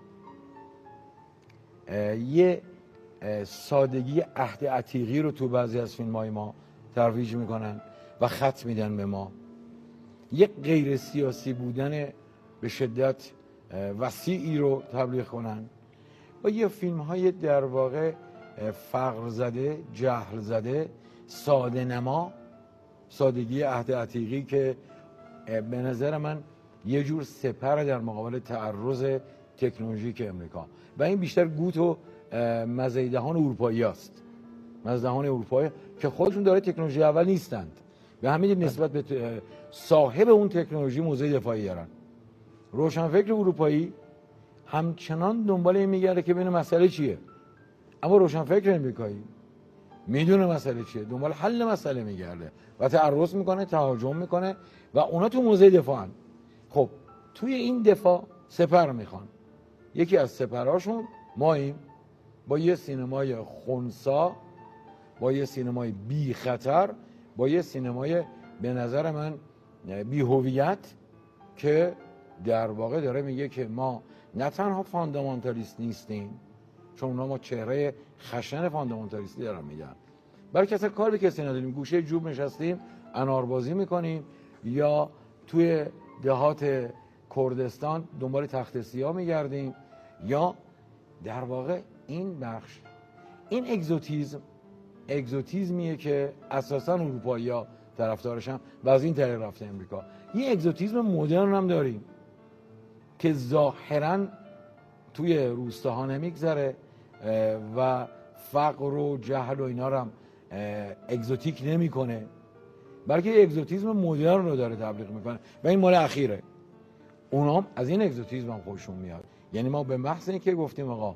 یه سادگی عهد عتیقی رو تو بعضی از فیلم‌های ما ترویج میکنن و خط میدن به ما، یه غیر سیاسی بودن به شدت وسیعی رو تبلیغ کنن و یه فیلم‌های در واقع فقر زده، جهل زده، ساده نما، سادگی عهد عتیقی که به نظر من یه جور سپر در مقابل تعرض تکنولوژیک امریکا و این بیشتر گوت و مزیدهان اروپایی است، مزیدهان اروپایی که خودشون داره تکنولوژی اول نیستند و همین نسبت به صاحب اون تکنولوژی موضع دفاعی دارن. روشنفکر اروپایی همچنان دنبال این میگرده که ببینه مسئله چیه، اما روشنفکر امریکایی میدونه مسئله چیه، دنبال حل مسئله میگرده و تعرض میکنه، تهاجم میکنه و اونا تو موضع دفاعن. خب توی این دفاع سپر میخوان، یکی از سپرهاشون ماییم با یه سینمای خنثی، با یه سینمای بی خطر، با یه سینمای به نظر من بی هویت که در واقع داره میگه که ما نه تنها فاندامنتالیست نیستیم، چون اونا ما چهره خشن فاندامنتالیستی دارن میگن، بلکه اصلا کار به کسی نداریم، گوشه جوب نشستیم اناربازی میکنیم یا توی دهات کردستان دنبال تخت سیاه میگردیم، یا در واقع این بخش این اگزوتیزمیه که اساسا اروپایی‌ها طرفدارشن و از این طریق رفته امریکا. یه اگزوتیزم مدرن هم داریم که ظاهراً توی روستاها نمیگذره و فقر و جهل و اینا رو هم اگزوتیک نمیکنه، بلکه یه اگزوتیزم مدرن رو داره تبلیغ میکنه و این مال اخیره. اونا هم از این اگزوتیزم هم خوششون میاد. یعنی ما به محض اینکه گفتیم آقا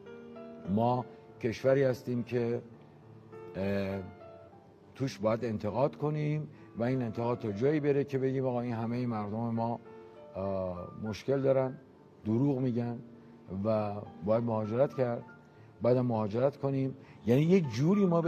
ما کشوری هستیم که توش باید انتقاد کنیم و این انتقاد تا جایی بره که بگیم آقا این همه مردم ما مشکل دارن، دروغ میگن و باید مهاجرت کرد، بعد مهاجرت کنیم، یعنی یه جوری ما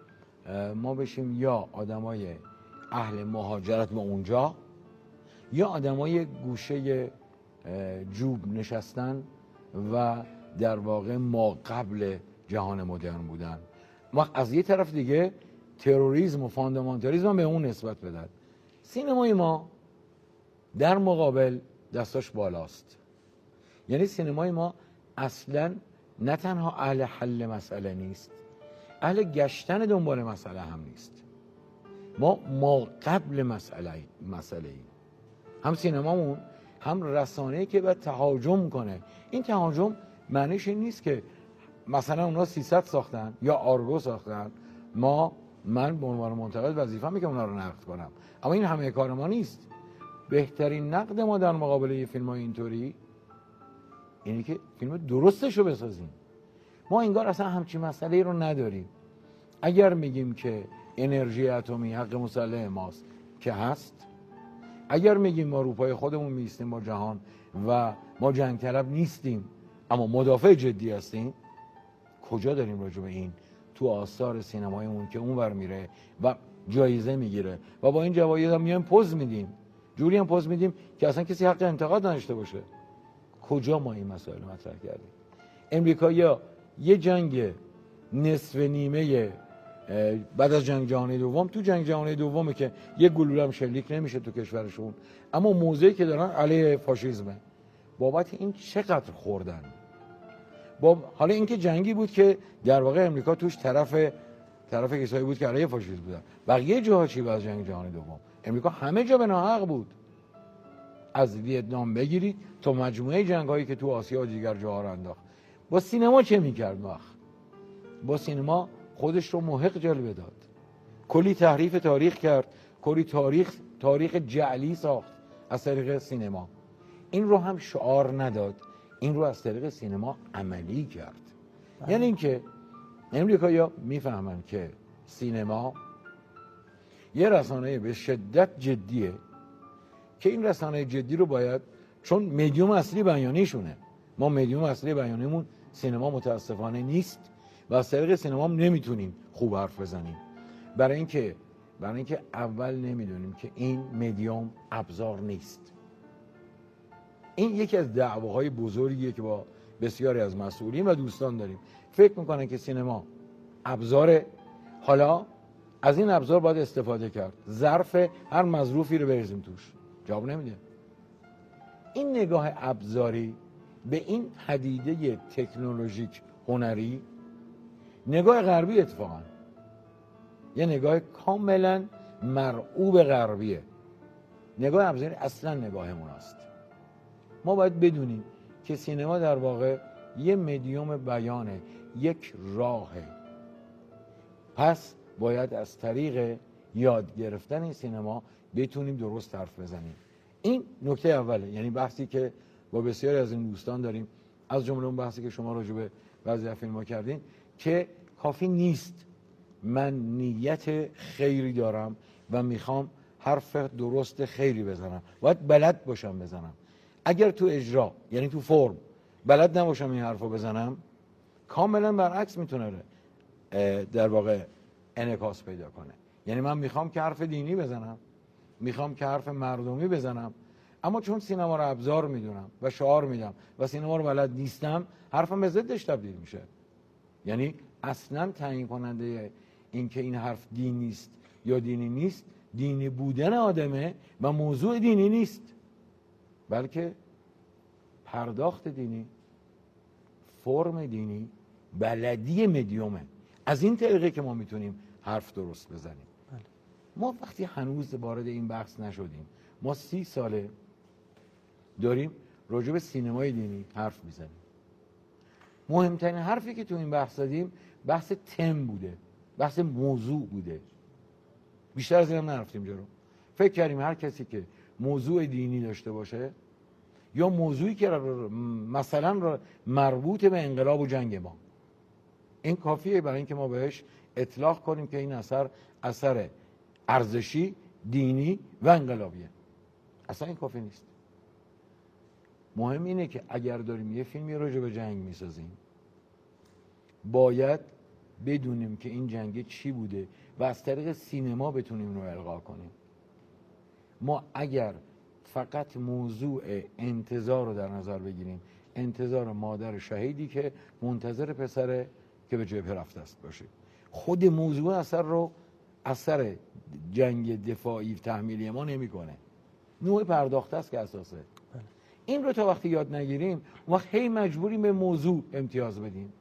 بشیم یا آدمای اهل مهاجرت به اونجا یا آدمای گوشه جوب نشستن و در واقع ما قبل جهان مدرن بودن. ما از یه طرف دیگه تروریسم و فاندامنتالیسم به اون نسبت بدن. سینمای ما در مقابل دستاش بالاست. یعنی سینمای ما اصلا نه تنها اهل حل مسئله نیست، اهل گشتن دنبال مسئله هم نیست. ما قبل مسئله ایم. هم سینمامون هم رسانه‌ای که باید تهاجم کنه. این تهاجم معنیش این نیست که مثلا اونا 300 ساختن یا آرگو ساختن، من به عنوان منتقد وظیفه‌مه که اونا رو نقد کنم، اما این همه کار ما نیست. بهترین نقد ما در مقابل یه فیلم‌های اینطوری اینه که فیلم درستش رو بسازیم. ما انگار اصلا همچین مسئله‌ای رو نداریم. اگر میگیم که انرژی اتمی حق مسلح ماست که هست، اگر میگیم ما رو پای خودمون میستیم با جهان و ما جنگ طلب نیستیم اما مدافع جدی هستیم، کجا داریم راجع به این تو آثار سینمایمون که اونور میره و جایزه میگیره و با این جوایز هم میایم پوز میدیم، جوری هم پوز میدیم که اصلا کسی حق انتقاد نداشته باشه. کجا ما این مسائل مطرح کردیم؟ امریکایی‌ها یه جنگ نصف نیمه بعد از جنگ جهانی دوم، تو جنگ جهانی دومه که یه گلوله هم شلیک نمیشه تو کشورشون، اما موضعی که دارن علیه فاشیسمه. بابت این چقدر خوردن؟ حالا اینکه جنگی بود که در واقع امریکا توش طرف کسایی بود که علیه فاشیسم بودن. بقیه جاها چی بعد از جنگ جهانی دوم؟ امریکا همه جا به ناحق بود. از ویتنام بگیرید تا مجموعه جنگ‌هایی که تو آسیا و دیگر جاها رو انداخت. با سینما چه می‌کرد وقت؟ با سینما خودش رو محق جلوه داد. کلی تحریف تاریخ کرد، کلی تاریخ جعلی ساخت از طریق سینما. این رو هم شعار نداد، این رو از طریق سینما عملی کرد. یعنی اینکه امریکایی‌ها میفهمن که سینما یه رسانه به شدت جدیه که این رسانه جدی رو باید، چون مدیوم اصلی بیانیشونه، ما مدیوم اصلی بیانیمون سینما متاسفانه نیست و از طریق سینما هم نمیتونیم خوب حرف بزنیم. برای اینکه اول نمیدونیم که این مدیوم ابزار نیست. این یکی از دعواهای بزرگیه که با بسیاری از مسئولین و دوستان داریم. فکر میکنن که سینما ابزاره، حالا از این ابزار باید استفاده کرد، ظرف هر مظروفی رو بریزیم توش. جواب نمیده. این نگاه ابزاری به این پدیده تکنولوژیک هنری نگاه غربی اتفاقا یه نگاه کاملا مرعوب غربیه. نگاه ابزاری اصلا نگاهمون است. ما باید بدونیم که سینما در واقع یه مدیوم بیانه، یک راهه. پس باید از طریق یاد گرفتن این سینما بتونیم درست حرف بزنیم. این نکته اوله، یعنی بحثی که با بسیاری از این دوستان داریم، از جمله اون بحثی که شما راجع به بعضی از فیلم‌ها کردین که کافی نیست من نیت خیری دارم و میخوام حرف درست خیری بزنم، باید بلد باشم بزنم. اگر تو اجرا، یعنی تو فرم بلد نباشم این حرفو بزنم، کاملا برعکس میتونه در واقع انعکاس پیدا کنه. یعنی من میخوام که حرف دینی بزنم، میخوام که حرف مردمی بزنم، اما چون سینما رو ابزار میدونم و شعار میدم و سینما رو بلد نیستم، حرفم به ضدش تبدیل میشه. یعنی اصلا تعیین کننده این که این حرف دین نیست یا دینی نیست، دینی بودن آدمه و موضوع دینی نیست، بلکه پرداخت دینی، فرم دینی، بلدی مدیومه. از این طریقه که ما میتونیم حرف درست بزنیم. بله. ما وقتی هنوز وارد این بحث نشدیم، ما 30 ساله داریم راجع به سینمای دینی حرف میزنیم. مهمترین حرفی که تو این بحث زدیم بحث تم بوده، بحث موضوع بوده. بیشتر از این هم نرفتیم جلو. فکر کردیم هر کسی که موضوع دینی داشته باشه یا موضوعی که مثلا مربوط به انقلاب و جنگ ما، این کافیه برای اینکه ما بهش اطلاق کنیم که این اثر ارزشی، دینی و انقلابیه. اصلا این کافی نیست. مهم اینه که اگر داریم یه فیلمی راجع به جنگ میسازیم باید بدونیم که این جنگ چی بوده و از طریق سینما بتونیم رو القا کنیم. ما اگر فقط موضوع انتظار رو در نظر بگیریم، انتظار مادر شهیدی که منتظر پسر که به جبهه رفته است باشه، خود موضوع اثر جنگ دفاعی تحمیلی ما نمیکنه. نوع پرداخته است که اساسه. این رو تا وقتی یاد نگیریم وقت هی مجبوریم به موضوع امتیاز بدیم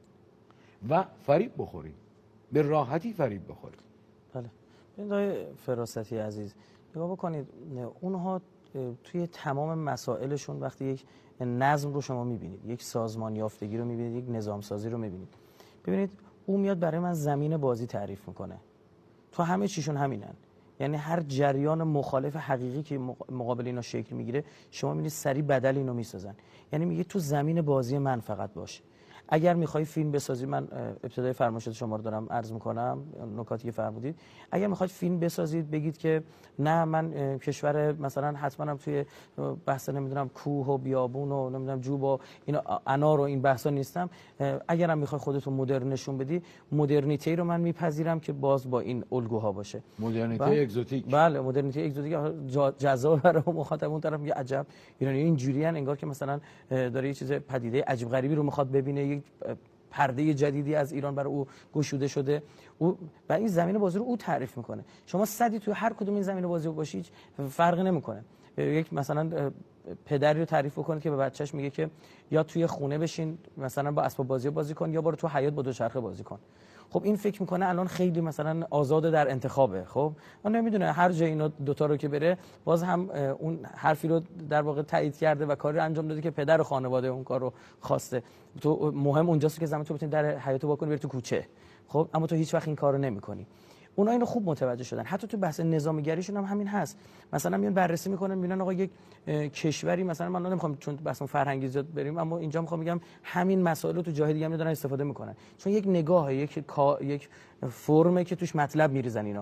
و فریب بخوریم، به راحتی فریب بخوریم. بله. آقای فراستی عزیز، نگاه بکنید، اونها توی تمام مسائلشون وقتی یک نظم رو شما میبینید، یک سازمان یافتگی رو میبینید، یک نظام سازی رو میبینید، ببینید اون میاد برای من زمین بازی تعریف میکنه. تو همه چیشون همینن. یعنی هر جریان مخالف حقیقی که مقابل اینا شکل میگیره، شما میبینید سریع بدل اینو میسازن. یعنی میگه تو زمین بازی من فقط باش. اگر میخوای فیلم بسازی، من ابتدای فرمایشات شما رو دارم عرض میکنم، نکاتی که فرمودید، اگر میخواید فیلم بسازید بگید که نه من کشور مثلا حتما هم توی بحث نمیدونم کوه و بیابون و نمیدونم جوب و اینا انار و این بحثا نیستم، اگرم میخوای خودتو مدرن نشون بدی، مدرنیته رو من میپذیرم که باز با این الگوها باشه. مدرنیته اگزوتیک. بله، مدرنیته اگزوتیک جذاب برای مخاطب. اون طرف میگه عجب ایرانی اینجوریان، انگار که مثلا داره یه چیز پدیده عجیب غریبی رو میخواد ببینه، یک پرده جدیدی از ایران برای او گشوده شده. او و این زمین بازی رو او تعریف میکنه. شما صدی توی هر کدوم این زمین بازی باشید فرق نمیکنه. یک مثلا پدری رو تعریف بکنه که به بچهش میگه که یا توی خونه بشین مثلا با اسباب بازی کن، یا برو تو حیاط با دوچرخه بازی کن. خب این فکر میکنه الان خیلی مثلا آزاده در انتخابه. خب من نمیدونه هر جای اینا دوتا رو که بره باز هم اون حرفی رو در واقع تایید کرده و کاری رو انجام داده که پدر و خانواده اون کار رو خواسته. تو مهم اونجاست که زمان تو بتونی در حیاط وا کنی بری تو کوچه. خب اما تو هیچ وقت این کارو نمیکنی. اونا اینو خوب متوجه شدن. حتی تو بحث نظامیگریشون هم همین هست. مثلا میان بررسی میکنن، میبینن آقا یک کشوری، مثلا من نمیخوام چون بحث فرهنگی زیاد بریم، اما اینجا میخوام بگم همین مسائل رو تو جاهای دیگه هم دارن استفاده میکنن، چون یک نگاه، یک فرمه که توش مطلب میریزن اینا،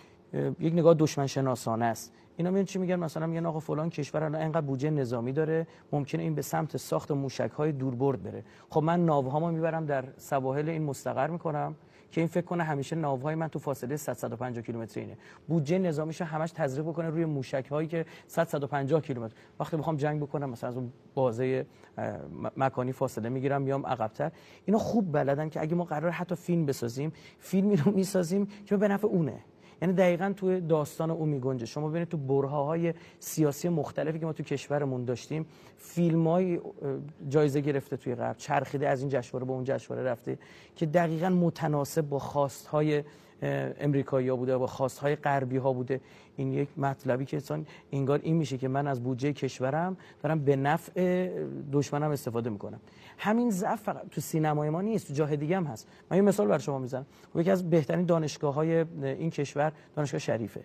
یک نگاه دشمن شناسانه است. اینا میان چی میگن؟ مثلا میگن آقا فلان کشور الان اینقدر بودجه نظامی داره، ممکنه این به سمت ساخت موشک‌های دوربرد بره. خب من ناوهامو میبرم در سواحل این مستقر میکنم که این فکر کنه همیشه ناوهای من تو فاصله 150 کیلومتری اینه. بودجه نظامیشو همش تزریق بکنه روی موشک‌هایی که 150 کیلومتر. وقتی بخوام جنگ بکنم مثلا از اون بازه مکانی فاصله میگیرم، میام عقب‌تر. اینا خوب بلدن که اگه ما قرار حتی فیلم بسازیم، فیلمی رو میسازیم که به نفع اونه. یعنی دقیقاً توی داستان اون میگنجه. شما ببینید تو برهه‌های سیاسی مختلفی که ما تو کشورمون داشتیم، فیلم‌های جایزه گرفته توی غرب، چرخیده از این جشنواره به اون جشنواره رفته که دقیقاً متناسب با خواست‌های امریکایی‌ها بوده، با خواست‌های غربی‌ها بوده. این یک مطلبی که اصلا انگار این میشه که من از بودجه کشورم دارم به نفع دشمنم استفاده میکنم. همین ضعف فقط تو سینمای ما نیست، تو جاهای دیگه هم هست. من یه مثال برای شما میزنم. یکی از بهترین دانشگاه‌های این کشور دانشگاه شریفه.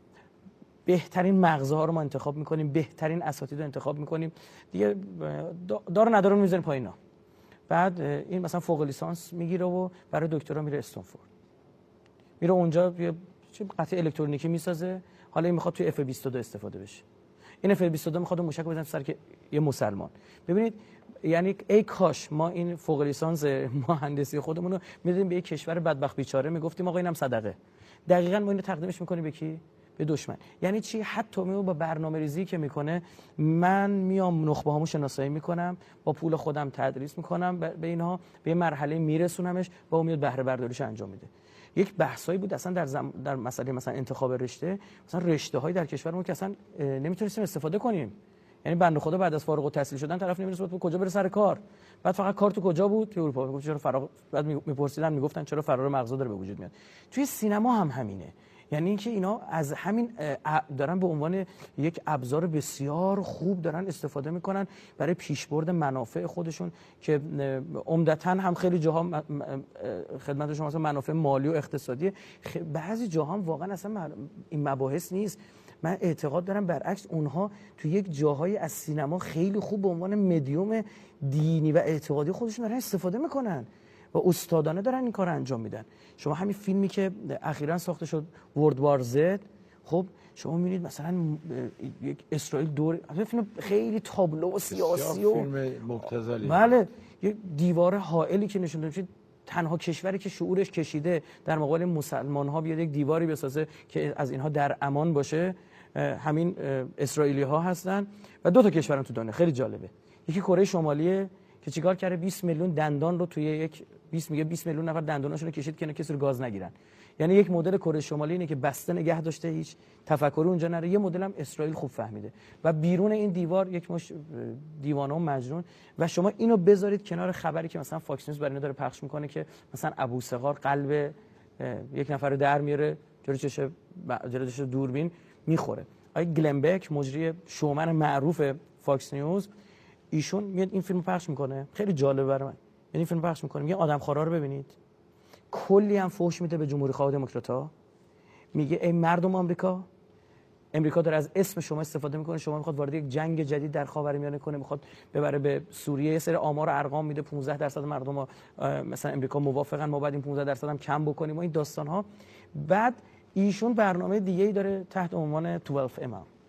بهترین مغزها رو ما انتخاب میکنیم، بهترین اساتید رو انتخاب میکنیم، دیگه دار نداره میذاریم پایینا. بعد این مثلا فوق لیسانس میگیره و برای دکترا میره استنفورد، میره اونجا یه قطعه الکترونیکی میسازه. حالا این میخواد توی F-22 استفاده بشه. این F-22 میخواد موشک بزنه سر که یه مسلمان. ببینید یعنی ای کاش ما این فوق لیسانس مهندسی خودمون رو میدادیم به یک کشور بدبخت بیچاره، میگفتیم آقا اینم صدقه. دقیقاً ما اینو تقدیمش میکنیم به کی؟ به دشمن. یعنی چی؟ حتی میو با برنامه‌ریزی که میکنه، من میام نخبه‌هامو شناسایی میکنم، با پول خودم تدریس میکنم به اینها، به یه مرحله میرسونمش و اون میاد بهره برداریش انجام میده. یک بحثایی بود اصلا در مسئله مثلا انتخاب رشته، مثلا رشته‌های در کشورمون که اصلا نمیتونستیم استفاده کنیم. یعنی بنده خدا بعد از فارغ التحصیل شدن طرف نمی‌دونست کجا بره سر کار. بعد فقط کار تو کجا بود؟ تو اروپا. چرا فراغ؟ بعد میپرسیدن، میگفتن چرا فرار مغزا داره به وجود میاد. توی سینما هم همینه. یعنی اینکه اینا از همین دارن به عنوان یک ابزار بسیار خوب دارن استفاده میکنن برای پیشبرد منافع خودشون که عمدتاً هم خیلی جاها خدمت شما مثلا منافع مالی و اقتصادی، بعضی جاها هم واقعا اصلا این مباحث نیست. من اعتقاد دارم برعکس اونها تو یک جاهایی از سینما خیلی خوب به عنوان مدیوم دینی و اعتقادی خودشون دارن استفاده میکنن و استادانه دارن این کار رو انجام میدن. شما همین فیلمی که اخیراً ساخته شد ورلد وار زد، خب شما میبینید مثلا یک اسرائیل دور، فیلم خیلی تابلو و سیاسی و فیلم مبتذلی، بله، یک دیوار حائلی که نشون داده تنها کشوری که شعورش کشیده در مقابل مسلمان ها بیاد یک دیواری بسازه که از اینها در امان باشه، همین اسرائیلی ها هستن. و دو تا کشورن تو دنیا خیلی جالبه. یکی کره شمالیه که چیکار کرده 20 میلیون دندان رو توی یک 20 میلیون نفر دندوناشون رو کشید که کسی رو گاز نگیرن. یعنی یک مدل کره شمالی اینه که بسته نگه داشته، هیچ تفکری اونجا نره. یه مدل هم اسرائیل خوب فهمیده و بیرون این دیوار یک مش دیوانه و مجنون. و شما اینو بذارید کنار خبری که مثلا فاکس نیوز برای اینا داره پخش میکنه که مثلا ابو صغار قلب یک نفر رو در میاره جلوی چش دوربین میخوره. آقای گلنبک مجری شومن معروف فاکس نیوز، ایشون میاد این فیلمو پخش میکنه. خیلی جالبه برای من. این فیلمو پخش میکنه، میگه آدمخوارا رو ببینید، کلی هم فحش میده به جمهوری خواه و دموکرات‌ها. میگه ای مردم امریکا داره از اسم شما استفاده میکنه، شما میخواد وارد یک جنگ جدید در خاورمیانه کنه، میخواد ببره به سوریه. یه سری آمار و ارقام میده، 15% مردم مثلا امریکا موافقن ما بعد این 15% هم کم بکنیم و این داستان ها. بعد ایشون برنامه دیگه‌ای داره تحت عنوان 12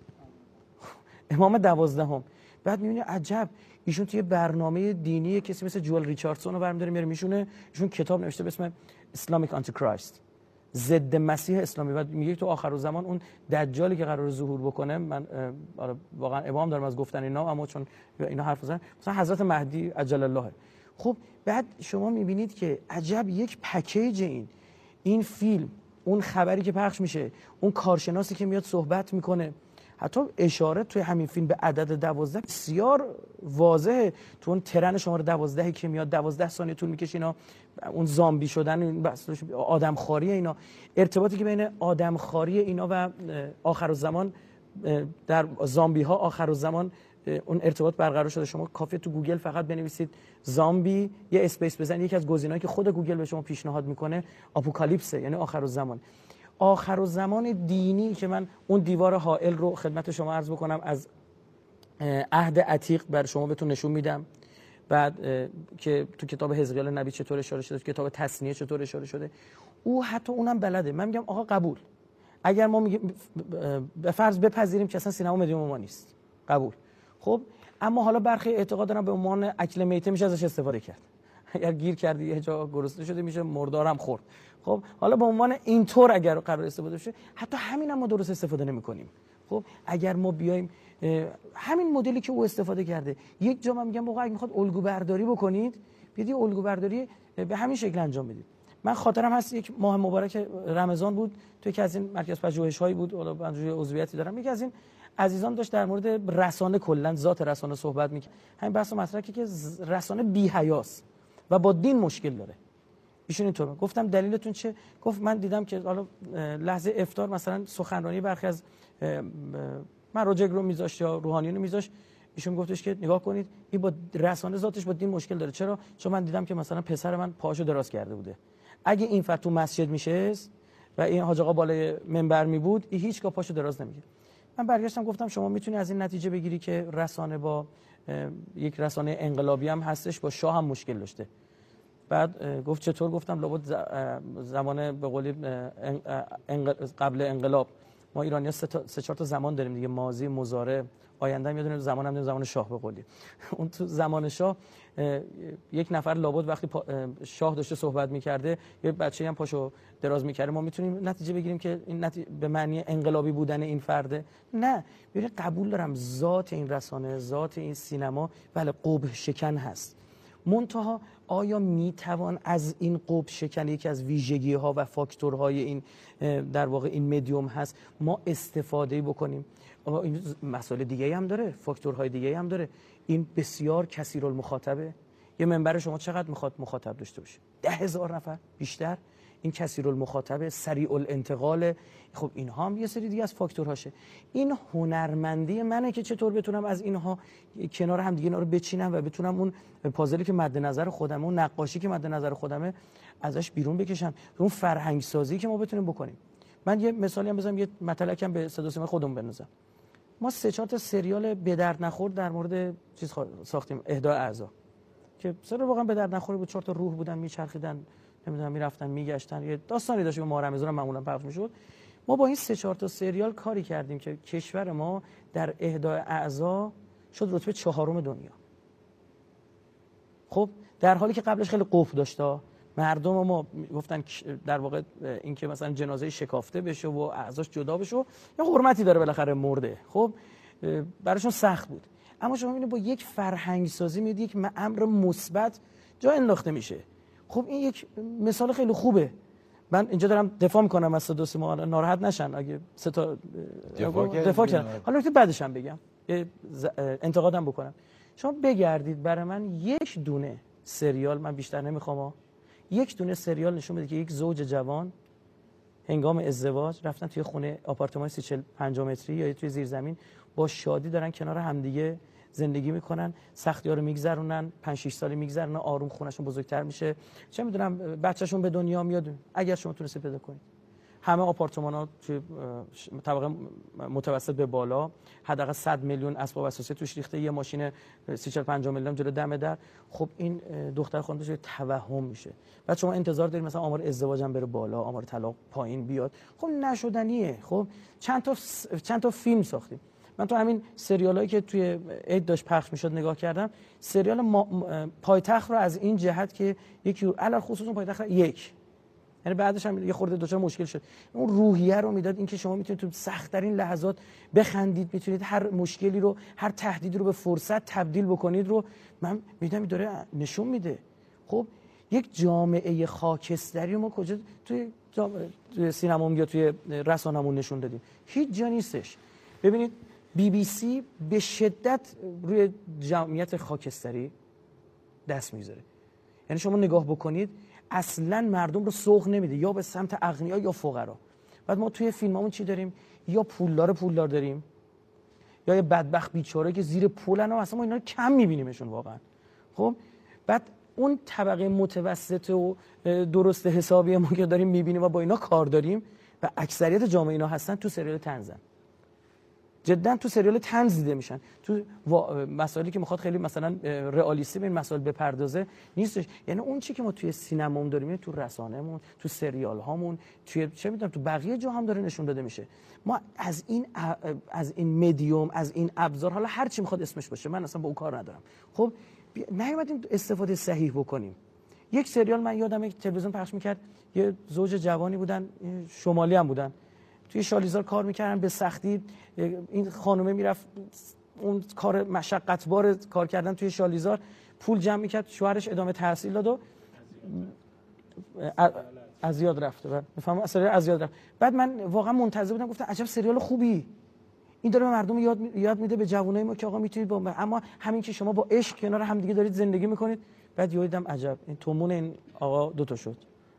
امام 12. بعد میبینی عجب، ایشون توی برنامه دینی کسی مثل جوال ریچاردسون رو برمی‌داره میاره میشونه. ایشون کتاب نوشته به اسم اسلامیک آنتی کرایست، ضد مسیح اسلامی. بعد میگه تو آخر الزمان اون دجالی که قرار ظهور بکنه، من واقعا ابهام دارم از گفتن اینا، اما چون اینا حرف زدن، مثلا حضرت مهدی عجل الله. خب بعد شما میبینید که عجب یک پکیج این فیلم، اون خبری که پخش میشه، اون کارشناسی که میاد صحبت میکنه، حتی اشاره توی همین فیلم به عدد 12 بسیار واضحه. تو اون ترن شماره 12 که میاد 12 ثانیه طول میکشه اینا، اون زامبی شدن، آدمخواری اینا، ارتباطی که بین آدمخواری اینا و آخرالزمان، در زامبی ها آخرالزمان اون ارتباط برقرار شده. شما کافیه تو گوگل فقط بنویسید زامبی، یه اسپیس بزنید، یکی از گزینه‌هایی که خود گوگل به شما پیشنهاد میکنه آپوکالیپس، یعنی آخرالزمان. آخرالزمان دینی که من اون دیوار حائل رو خدمت شما عرض بکنم از عهد عتیق بر شما بهتون نشون میدم. بعد که تو کتاب حزقیال نبی چطور اشاره شده، تو کتاب تثنیه چطور اشاره شده، او حتی اونم بلده. من میگم آقا قبول، اگر ما میگیم به فرض بپذیریم که اصلا سینما مدیوم ما نیست، قبول. خب اما حالا برخی اعتقاد دارن به عنوان اکل میته میشه ازش استفاده کرد. اگر گیر کردی یه جا گرسنه شده میشه مردارم خورد. خب حالا به عنوان اینطور اگر قرار استفاده بشه، حتی همینم ما درست استفاده نمی‌کنیم. خب اگر ما بیایم همین مدلی که او استفاده کرده، یک جا من میگم واقعا اگه میخواد الگو برداری بکنید، بیاید الگو برداری به همین شکل انجام بدید. من خاطرم هست یک ماه مبارک رمضان بود، تو یکی از این مرکز پژوهش‌هایی بود، حالا من عضویتی دارم، یکی از این عزیزان داشت در مورد رسانه، کلا ذات رسانه صحبت می‌کرد. همین بحث مطرح که رسانه بی‌حیاست و با دین مشکل داره. ایشون اینطور گفتم دلیلتون چه؟ گفت من دیدم که حالا لحظه افطار مثلا سخنرانی برخی از مراجع رو میذاشت یا روحانیون رو میذاشت، ایشون گفتش که نگاه کنید این با رسانه ذاتش با دین مشکل داره. چرا؟ چون من دیدم که مثلا پسر من پاهاشو دراز کرده بوده، اگه این فرد تو مسجد میشه و این حاج آقا بالای منبر می بود، این هیچگاه پاشو دراز نمیگیره. من برگشتم گفتم شما میتونی از این نتیجه بگیری که رسانه با یک رسانه انقلابی هم هستش، با شاه هم مشکل داشته. بعد گفت چطور؟ گفتم لابد زمان به قولی قبل انقلاب ما ایرانی‌ها سه چهار تا زمان داریم دیگه، ماضی، مضارع، آینده هم می‌دونیم، زمان هم زمان شاه به قولی. اون تو زمان شاه یک نفر لابد وقتی شاه داشته صحبت می‌کرده یه بچه‌ای هم پاشو دراز می‌کرده، ما میتونیم نتیجه بگیریم که این به معنی انقلابی بودن این فرده؟ نه. ببین قبول دارم ذات این رسانه، ذات این سینما بله قبح شکن هست، منتها آیا میتوان از این قبح شکن، یکی از ویژگی ها و فاکتورهای این در واقع این مدیوم هست، ما استفاده بکنیم؟ این مسائل دیگه هم داره، فاکتورهای دیگه هم داره. این بسیار کثیرالمخاطبه. یه منبر شما چقدر میخواد مخاطب داشته باشه؟ 10,000 نفر بیشتر؟ این کثیرالمخاطبه، سریع الانتقال. خب اینها هم یه سری دیگه از فاکتورهاشه. این هنرمندی منه که چطور بتونم از اینها کنار هم دیگه اینا رو بچینم و بتونم اون پازلی که مد نظر خودمه، اون نقاشی که مد نظر خودمه ازش بیرون بکشم، اون فرهنگ سازی که ما بتونیم بکنیم. من یه مثالی هم بزنم، یه مطلقی هم به صدا و سیما خودمون بندازم. ما 3-4 تا سریال به درد نخور در مورد چیز ساختیم، اهدای اعضا، که سریال واقعا به درد نخوره بود. 4 تا روح بودن میچرخیدن، نمیدونم میرفتن میگشتن، یه داستانی داشت که ماه رمضان معمولا پخش میشد. ما با این 3-4 تا سریال کاری کردیم که کشور ما در اهدای اعضا شد رتبه 4م دنیا. خب در حالی که قبلش خیلی قفل داشته، مردم ما گفتن در واقع این که مثلا جنازه شکافته بشه و اعضاش جدا بشه یا حرمتی داره بالاخره مرده، خب براشون سخت بود. اما شما میبینید با یک فرهنگ سازی میاد یک امر مثبت جا انداخته میشه. خب این یک مثال خیلی خوبه. من اینجا دارم دفاع میکنم از صدا سیما، ناراحت نشن اگه سه تا دفاع کردم. حالا تو بعدش هم بگم انتقادم بکنم. شما بگردید برای من یک دونه سریال، من بیشتر نمیخوام، یک دونه سریال نشون بده که یک زوج جوان هنگام ازدواج رفتن توی خونه آپارتمان 30-40-50 متری یا توی زیرزمین با شادی دارن کنار همدیگه زندگی میکنن، سختی‌ها رو میگذرونن، 5-6 سالی میگذرونن، آروم خونه‌شون بزرگتر میشه، چه میدونم بچه‌شون به دنیا میاد. اگر شما تونسته پیدا کنید همه آپارتمان‌ها توی طبقه متوسط به بالا حداقل 100 میلیون اسباب اساسی توش ریخته، یه ماشین 30-40-50 میلیون جلو دم در. خب این دختر خانمش توهم میشه. بعد شما انتظار دارید مثلا آمار ازدواج هم بره بالا، آمار طلاق پایین بیاد. خب نشدنیه. خب چند تا فیلم ساختیم. من تو همین سریالایی که توی عید داشت پخش میشد نگاه کردم، سریال پایتخت رو از این جهت که یکی علاوه خصوص اون پایتخت یک، یعنی بعدش هم یه خورده دچار مشکل شد، اون روحیه رو میداد، اینکه شما میتونید تو سخت‌ترین لحظات بخندید، میتونید هر مشکلی رو، هر تهدیدی رو به فرصت تبدیل بکنید رو من میدونم داره نشون میده. خب یک جامعه خاکستری رو ما کجا توی سینما یا توی رسانه‌مون نشون دادیم؟ هیچ جا نیستش. ببینید BBC به شدت روی جمعیت خاکستری دست میذاره. یعنی شما نگاه بکنید اصلا مردم رو سوق نمیده، یا به سمت اغنیا یا فقرا. بعد ما توی فیلمامون چی داریم؟ یا پولدار داریم، یا یه بدبخت بیچاره که زیر پولن و اصلا ما اینا رو کم میبینیمشون واقعا. خب بعد اون طبقه متوسط و درست حسابی ما که داریم میبینیم و با اینا کار داریم و اکثریت جامعه اینا هستن تو سریال طنزن. جدا تو سریال طنز دیده میشن. تو مسائلی که میخواد خیلی مثلا رئالیستی به این مسائل بپردازه نیستش. یعنی اون چیزی که ما توی سینمامون داریم، تو رسانه‌مون، تو سریال هامون، توی چه میدونم تو بقیه جا هم داره نشون داده میشه. ما از این مدیوم، از این ابزار، حالا هر چی میخواد اسمش باشه، من اصلا با اون کار ندارم. خب نیومدیم استفاده صحیح بکنیم. یک سریال من یادم یک تلویزیون پخش میکرد، یه زوج جوانی بودن، شمالی هم بودن، توی شالیزار کار میکردن به سختی. این خانومه میرفت اون کار مشقتبار کار کردن توی شالیزار، پول جمع میکرد، شوهرش ادامه تحصیل داد و از یاد رفته. میفهمم اصلا از یاد رفت. بعد من واقعا منتظر بودم، گفتم عجب سریال خوبی، این داره به مردم یاد میده، به جوانای ما که آقا میتونید با اما همین که شما با عشق کنار هم دیگه دارید زندگی میکنید. بعد یادم عجب این تومون این آقا دوتا شد.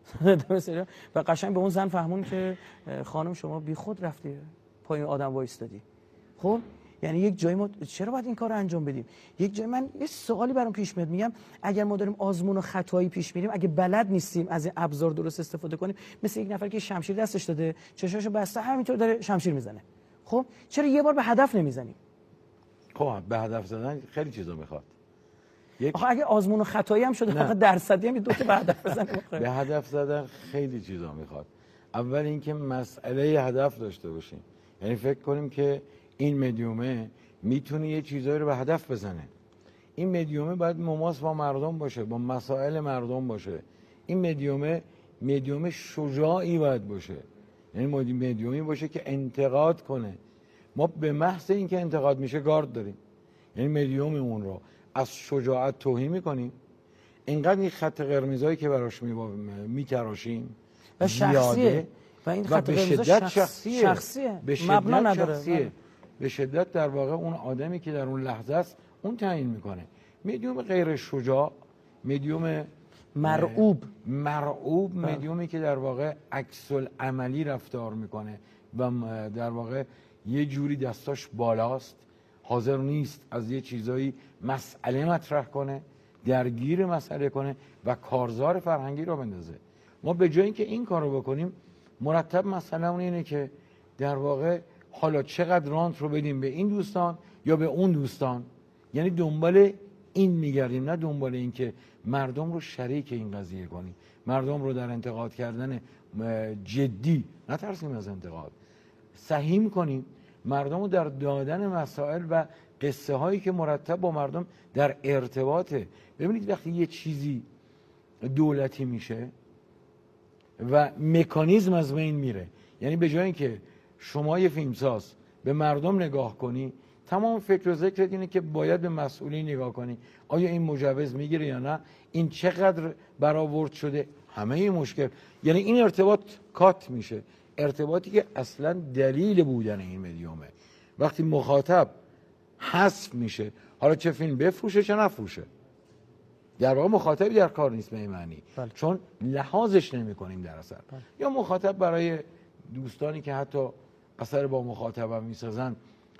و قشنگ به اون زن فهمون که خانم شما بی خود رفتی پایین آدم وایستادی. خب یعنی یک جایی ما چرا باید این کار رو انجام بدیم؟ یک جایی من یه سوالی برام پیش میاد، میگم اگر ما داریم آزمون و خطایی پیش میریم، اگه بلد نیستیم از این ابزار درست استفاده کنیم، مثل یک نفر که شمشیر دستش داده، چشاشو بسته همینطور داره شمشیر میزنه، خب چرا یه بار به هدف نمیزنیم؟ خب به هدف زدن خیلی چیزا میخواد. آخه اگه آزمون و خطایی هم شده، آخه درصدی هم دو تا به هدف بزنیم. به هدف زدن خیلی چیزا میخواد. اول اینکه مسئله هدف داشته باشیم، یعنی فکر کنیم که این مدیومه میتونه یه چیزایی رو به هدف بزنه. این مدیومه باید مماس با مردم باشه، با مسائل مردم باشه. این مدیومه شجاعی باید باشه، یعنی مدیومی باشه که انتقاد کنه. ما به محض اینکه انتقاد میشه گارد داریم، یعنی مدیوممون رو از شجاعت توهین میکنیم، اینقدر این خط قرمزایی که براش میتراشیم و شخصیه و این خط قرمز شخصیه، مبنا نداره. به شدت در واقع اون آدمی که در اون لحظه است اون تعیین میکنه. مدیوم غیر شجاع، مدیوم مرعوب، مدیومی که در واقع عکس العملی رفتار میکنه و در واقع یه جوری دستاش بالاست، حاضر نیست از یه چیزایی مسئله مطرح کنه، درگیر مسئله کنه و کارزار فرهنگی رو بندازه. ما به جای اینکه این کارو بکنیم، مرتب مسئله اون اینه که در واقع حالا چقدر رانت رو بدیم به این دوستان یا به اون دوستان، یعنی دنبال این میگردیم، نه دنبال این که مردم رو شریک این قضیه کنیم، مردم رو در انتقاد کردن جدی نترسیم از انتقاد، سهیم کنیم، مردم رو در دادن مسائل و قصه هایی که مرتب با مردم در ارتباطه. ببینید وقتی یه چیزی دولتی میشه و مکانیزم از بین میره. یعنی به جای اینکه شما یه فیلمساز به مردم نگاه کنی، تمام فکر و ذکرت اینه که باید به مسئولین نگاه کنی، آیا این مجوز میگیره یا نه، این چقدر برآورد شده، همه این مشکل. یعنی این ارتباط کات میشه، ارتباطی که اصلا دلیل بودن این مدیومه. وقتی مخاطب حذف میشه، حالا چه فیلم بفروشه چه نفروشه، در واقع مخاطبی در کار نیست به این معنی. بله. چون لحاظش نمی کنیم در اثر. بله. یا مخاطب برای دوستانی که حتی اثر با مخاطب هم میسازن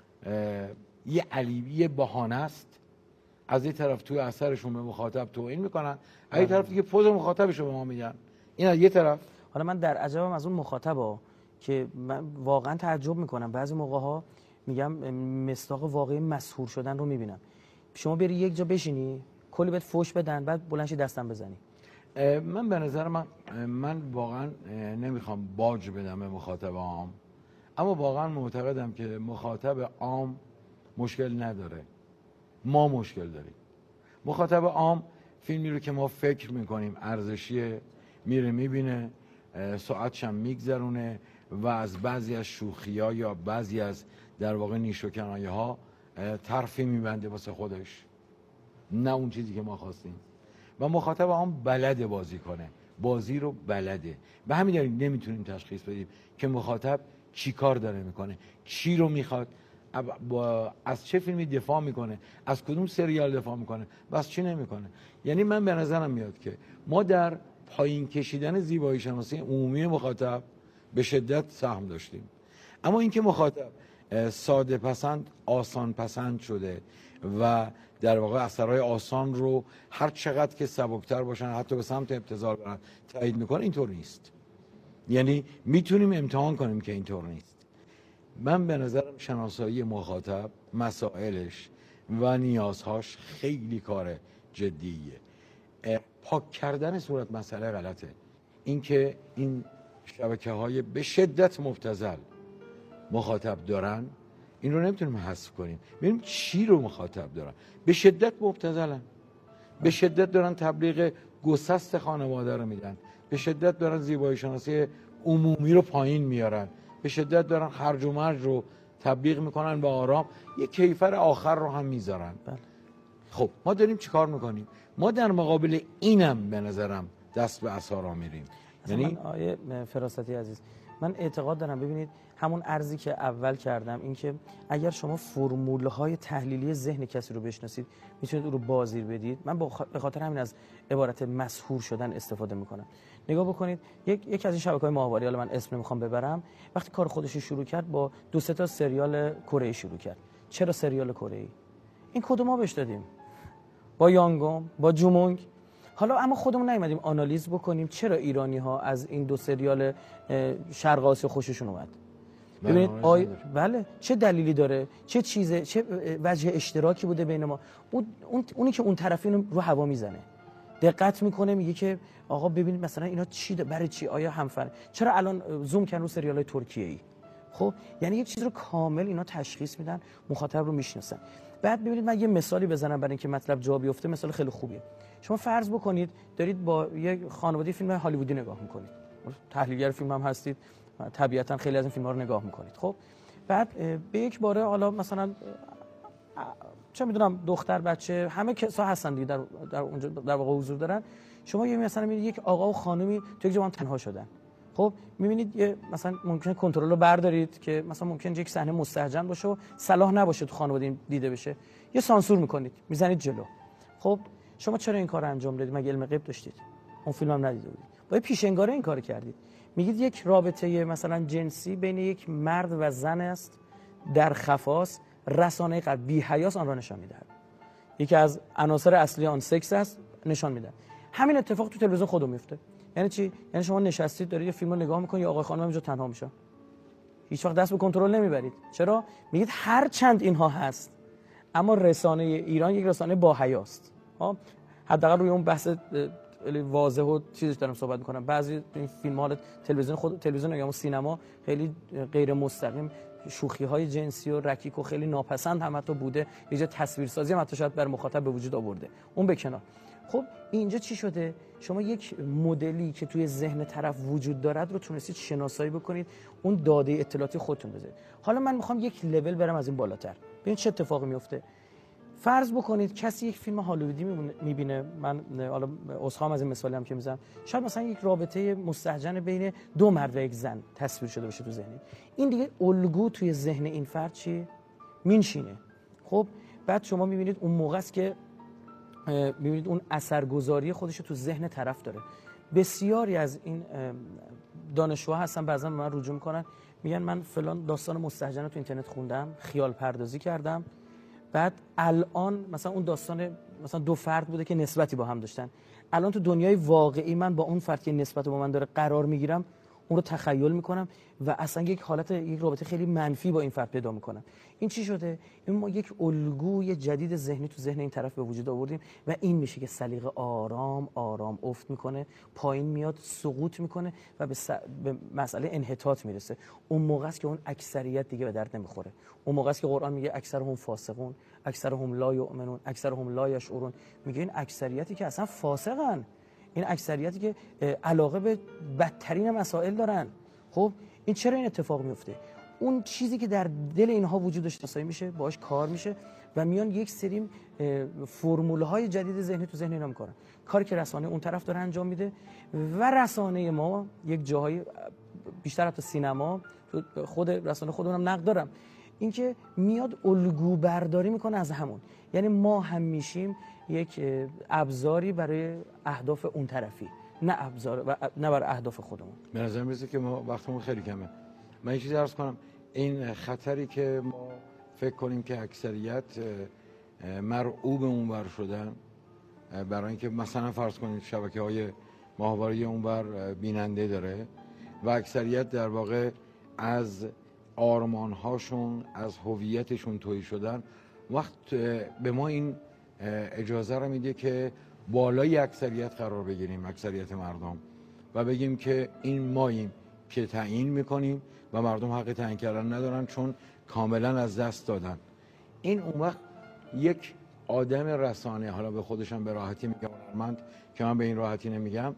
یه علیبی بهانه است، از این طرف توی اثرشون به مخاطب توهین میکنن، از این طرف دیگه پوز مخاطبش رو به ما میگن. این از یه طرف. حالا من در عجبم از اون مخاطبا که من واقعا تعجب میکنم، بعضی موقع ها میگم مصداق واقعی مسحور شدن رو میبینم. شما بری یک جا بشینی کلی بهت فوش بدن، بعد بلندشی دستم بزنی. من به نظر من واقعا نمیخوام باج بدم به مخاطب عام، اما واقعا معتقدم که مخاطب عام مشکل نداره، ما مشکل داریم. مخاطب عام فیلمی رو که ما فکر میکنیم ارزشیه میره میبینه، ساعتش هم میگذرونه و از بعضی از شوخی‌ها یا بعضی از در واقع نیش و کنایه‌ها طرفی میبنده واسه خودش، نه اون چیزی که ما خواستیم. و مخاطب عام بلده بازی کنه، بازی رو بلده. به همین دلیل نمیتونیم تشخیص بدیم که مخاطب چی کار داره میکنه، چی رو میخواد، از چه فیلمی دفاع میکنه، از کدوم سریال دفاع میکنه و از چی نمیکنه. یعنی من به نظرم میاد که ما در پایین کشیدن زیبایی شناسی عمومی مخاطب به شدت سهم داشتیم، اما اینکه مخاطب ساده پسند، آسان پسند شده و در واقع اثرهای آسان رو هر چقدر که سبکتر باشن حتی به سمت ابتذال برن تایید میکنه، اینطور نیست. یعنی میتونیم امتحان کنیم که اینطور نیست. من به نظرم شناسایی مخاطب، مسائلش و نیازهاش خیلی کار جدیه. پاک کردن صورت مسئله غلطه. اینکه این شبکه‌های به شدت مبتذل مخاطب دارن، این رو نمیتونیم حذف کنیم. ببینیم چی رو مخاطب دارن. به شدت مبتذلن، به شدت دارن تبلیغ گسست خانواده رو میدن، به شدت دارن زیبایی شناسی عمومی رو پایین میارن، به شدت دارن خرج و مرج رو تبلیغ میکنن و آرام یک کیفر آخر رو هم میذارن. خب ما داریم چیکار میکنیم؟ ما در مقابل اینم به نظرم دست به عصا میریم. یعنی آیه فراستی عزیز، من اعتقاد دارم، ببینید همون عرضی که اول کردم، این که اگر شما فرمول‌های تحلیلی ذهن کسی رو بشناسید میتونید او رو بازی بدید. من به خاطر همین از عبارت مسحور شدن استفاده میکنم. نگاه بکنید، یک از این شبکه‌های ماهواری، حالا من اسم نمیخوام ببرم، وقتی کار خودش رو شروع کرد با 2-3 تا سریال کره شروع کرد. چرا سریال کره‌ای؟ این کد ما بهش دادیم با یانگوم، با جومونگ. حالا اما خودمون نیومدیم آنالیز بکنیم چرا ایرانی‌ها از این 2 سریال شرق آسیا خوششون اومد. ببینید بله چه دلیلی داره، چه چیزه، چه وجه اشتراکی بوده بین ما. اونی که اون طرفی رو هوا میزنه، دقت میکنه، میگه که آقا ببینید مثلا اینا چی برای چی، آیا همفن، چرا الان زوم کردن رو سریال‌های ترکیه‌ای. خب یعنی یک چیز رو کامل اینا تشخیص میدن، مخاطب رو میشناسن. بعد ببینید من یه مثالی بزنم برای اینکه مطلب جا بیفته، مثال خیلی خوبیه. شما فرض بکنید دارید با یک خانواده فیلم هالیوودی نگاه میکنید، تحلیلگر فیلم هم هستید، طبیعتا خیلی از این فیلم‌ها رو نگاه میکنید. خب بعد به یک باره حالا مثلا چه میدونم دختر بچه همه کسا هستن دیگه در اونجا در واقع حضور دارن. شما یه مثلا میبینید یک آقا و خانومی تو یک جا تنها شدن. خب میبینید یه مثلا ممکنه کنترل رو بردارید که مثلا ممکنه یک صحنه مستهجن باشه و صلاح نباشه تو خانواده دیده بشه، یه سانسور میکنید، میزنید جلو. خب شما چرا این کارو انجام دادید؟ مگه علم غیب داشتید؟ اون فیلم هم ندیده بودید، با پیشنگاره این کارو کردید. میگید یک رابطه مثلا جنسی بین یک مرد و زن است، در خفاست، رسانه قلب بی حیاس آن را نشان میدهد. یکی از عناصر اصلی آن سکس است، نشان میده. همین اتفاق تو تلویزیون خودم میفته. یعنی چی؟ یعنی شما نشستید دارید یه فیلم رو نگاه میکنید، آقای خانم اینجا تنها میشن، هیچ وقت دست به کنترل نمیبرید. چرا؟ میگید هر چند اینها هست اما رسانه ایران یک رسانه با حیاست. حداقل روی اون بحث واضح و چیزش دارم صحبت میکنم. بعضی این فیلم ها تلویزیون یا سینما خیلی غیر مستقیم شوخی‌های جنسی و رکیک و خیلی ناپسند هم حتی بوده، یه تصویرسازی هم حتی شاید بر مخاطب به وجود آورده. اون به کنار. خب اینجا چی شده؟ شما یک مدلی که توی ذهن طرف وجود دارد رو تونستید شناسایی بکنید، اون داده اطلاعاتی خودتون بذارید. حالا من میخوام یک لول برم از این بالاتر. ببین چه اتفاقی میفته. فرض بکنید کسی یک فیلم هالیوودی میبینه، من حالا اسخام از این مثالی هم که میزنم، شاید مثلا یک رابطه مستهجن بین دو مرد و یک زن تصویر شده باشه تو ذهنی. این دیگه الگو توی ذهن این فرد چی مینشینه. خب بعد شما میبینید اون موقع است که میبینید اون اثرگذاری خودش رو تو ذهن طرف داره. بسیاری از این دانشجوها هستن بعضا به من رجوع میکنن، میگن من فلان داستان مستهجن رو تو اینترنت خوندم، خیال پردازی کردم، بعد الان مثلا اون داستان مثلا دو فرد بوده که نسبتی با هم داشتن، الان تو دنیای واقعی من با اون فرد که نسبت با من داره قرار میگیرم، اون رو تخیل میکنم و اصلا یک حالت یک رابطه خیلی منفی با این فرد پیدا میکنم. این چی شده؟ این ما یک الگوی جدید ذهنی تو ذهن این طرف به وجود آوردیم و این میشه که سلیقه آرام آرام افت میکنه، پایین میاد، سقوط میکنه و به مسئله انحطاط میرسه. اون موقع است که اون اکثریت دیگه به درد نمیخوره. اون موقع است که قرآن میگه اکثرهم فاسقون، اکثرهم لا یؤمنون، اکثرهم لا یشعرون. میگه این اکثریتی که اصلا فاسقن، این اکثریتی که علاقه به بدترین مسائل دارن. خب این چرا این اتفاق میفته؟ اون چیزی که در دل اینها وجود داشته سایی میشه، باهاش کار میشه و میان یک سری فرمول‌های جدید ذهنی تو ذهن اینا میکنن. کاری که رسانه اون طرف داره انجام میده و رسانه ما یک جاهای بیشتر حتی سینما، خود رسانه خودمونم نقد دارم، اینکه میاد الگو برداری میکنه از همون. یعنی ما هم میشیم یک ابزاری برای اهداف اون طرفی، نه ابزار و نه برای اهداف خودمون. به نظر میاد که ما وقتمون خیلی کمه. من یه چیزی عرض کنم، این خطری که ما فکر کنیم که اکثریت مرعوب اونور شدن، برای اینکه مثلا فرض کنید شبکه‌های ماهواره اونور بیننده داره و اکثریت در واقع از آرمان‌هاشون، از هویتشون تویی شدن، وقت به ما این اجازه رو میده که بالای اکثریت قرار بگیریم، اکثریت مردم، و بگیم که این ماییم که تعیین میکنیم و مردم حق تعیین کردن ندارن چون کاملا از دست دادن. این اون وقت یک آدم رسانه، حالا به خودشم به راحتی میگم هنرمند که من به این راحتی نمیگم،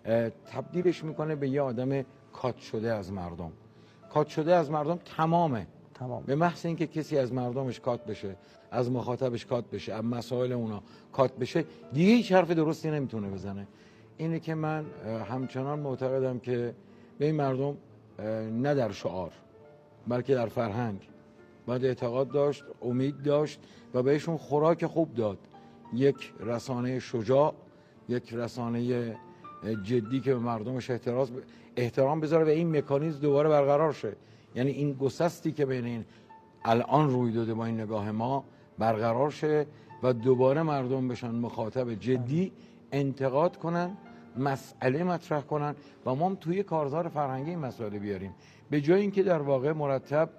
تبدیلش میکنه به یه آدم کات شده از مردم. کات شده از مردم تمام. به محض اینکه کسی از مردمش کات بشه، از مخاطبش کات بشه، از مسائل اونا کات بشه، دیگه هیچ حرف درستی نمیتونه بزنه. اینه که من همچنان معتقدم که به این مردم نه در شعار بلکه در فرهنگ باید اعتقاد داشت، امید داشت و بهشون خوراک خوب داد. یک رسانه شجاع، یک رسانه جدی که به مردمش احترام بذاره و این مکانیزم دوباره برقرار شه. یعنی این گسستی که بین این الان روی داده با این نگاه ما برقرار شه و دوباره مردم بشن مخاطب جدی، انتقاد کنن، مسئله مطرح کنن و ما هم توی کارزار فرهنگی این مسئله بیاریم، به جای اینکه در واقع مرتب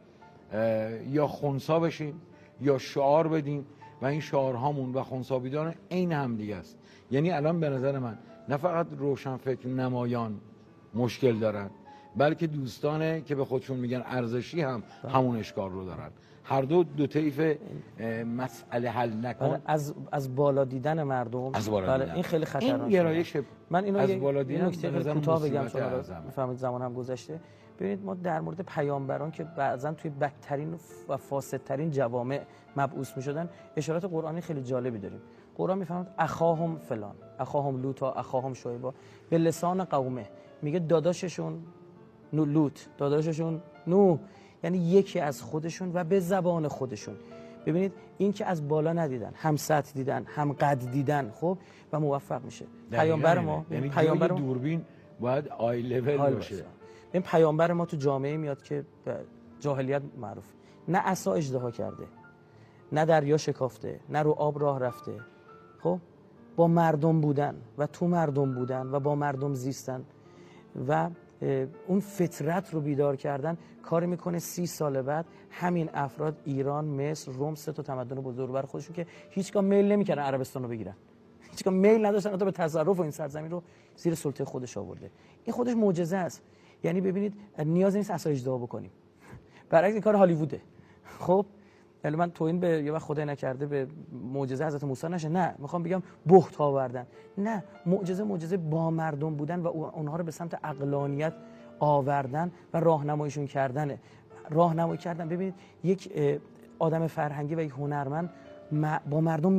یا خنثی بشیم یا شعار بدیم و این شعارهامون و خنثی‌بیدان عین هم دیگه است. یعنی الان به نظر من نه فقط روشنفکر نمایان مشکل دارن، بلکه دوستانه که به خودشون میگن ارزشی هم همون اشکال رو دارن. هر دو طیف مسئله حل نکن از بالا دیدن مردم. از بالا دیدن. این خیلی خطرناکه. این گرایش من اینو از بالا دیدن نکته خیلی کوتاه بگم چون میفهمید زمان هم گذشته. ببینید ما در مورد پیامبران که بعضا توی بدترین و فاسدترین جوامع مبعوث میشدن اشارات قرآنی خیلی جالبی داریم. قرآن میفهمد اخاهم فلان، اخاهم لوطا، اخاهم شعیبا، به لسان قومه، میگه داداششون لوط، داداششون نوح، یعنی یکی از خودشون و به زبان خودشون. ببینید این که از بالا ندیدن، هم سطح دیدن، هم قد دیدن، خب و موفق میشه. پیامبر ما، یعنی پیامبر دوربین باید آی لول باشه. این پیامبر ما تو جامعه میاد که جاهلیت معروف، نه عصا اژدها کرده، نه دریا شکافته، نه رو آب راه رفته، خب با مردم بودن و تو مردم بودن و با مردم زیستن و اون فطرت رو بیدار کردن کار میکنه. 30 سال بعد همین افراد ایران، مصر، روم، 3 تا تمدن بزرگ بر خودشون که هیچگاه میل نمیکردن عربستان رو بگیرن، هیچگاه میل نداشتن تا به تصرف و این سرزمین رو زیر سلطه خودش آورده. این خودش معجزه است. یعنی ببینید نیاز نیست عصا اژدها بکنیم، برعکس این کار هالیووده. خب یعنی من توهین به یه وقت خدای نکرده به معجزه حضرت موسی نشه، نه، میخوام بگم بهت آوردن، نه، معجزه با مردم بودن و اونها رو به سمت عقلانیت آوردن و راهنماییشون کردنه. راهنمایی کردن. ببینید یک آدم فرهنگی و یک هنرمند با مردم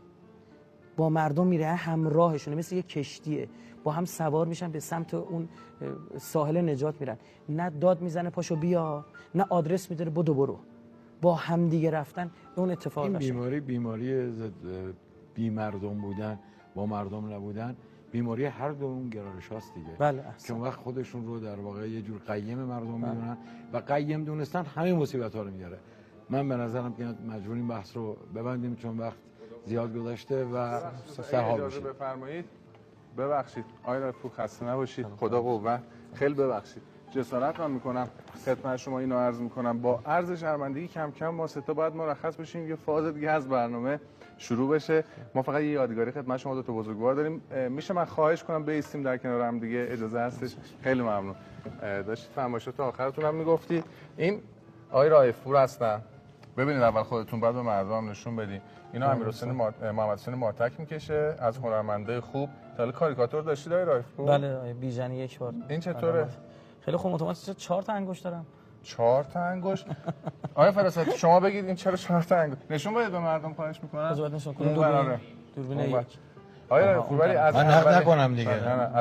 میره، همراهشونه، مثل یک کشتیه، با هم سوار میشن به سمت اون ساحل نجات میرن، نه داد میزنه پاشو بیا، نه آدرس میده بدو برو، با هم دیگه رفتن اون اتفاق این بیماری بی مردم بودن با مردم نبودن، بیماری هر دو اون گرایش‌هاست دیگه. بله، که اون وقت خودشون رو در واقع یه جور قیم مردم میدونن و قیم دونستن همه مصیبت‌ها رو میاره. من به نظرم که مجبوریم بحث رو ببندیم چون وقت زیاد گذشته و سرحال اجازه بفرمایید. ببخشید آقای رفیق، خسته نباشید، خدا قوت. خیلی ببخشید، جسارت من میکنم خدمت شما اینو عرض میکنم، با عرض شرمندگی کم کم ما سه تا باید مرخص بشیم، یه فاز دیگه از برنامه شروع بشه. ما فقط یه یادگاری خدمت شما دو تا بزرگوار داریم. میشه من خواهش کنم بایستیم در کنار هم دیگه؟ اجازه هستش؟ خیلی ممنون. داشتید فرمایشات آخرتون هم میگفتی. این آقای رایفپور هستن، ببینید اول خودتون بعد به مردم نشون بدین. اینا امیرحسین محمد حسین ماتک میکشه، از هنرمندای خوب. تا کاریکاتور داشتید آقای رایفپور؟ بله، بیژنی یک بار. این چطوره؟ خیلی خوب. اتوماتیک 4 تا انگشت دارم. 4 تا انگشت؟ آقای فراستی شما بگید این چرا 4 تا انگشت؟ نشون بدید به مردم، خواهش میکنم. خدمت نشون کنم. دوربین یک. آیا خوبی از من نقد نکنم دیگه. نه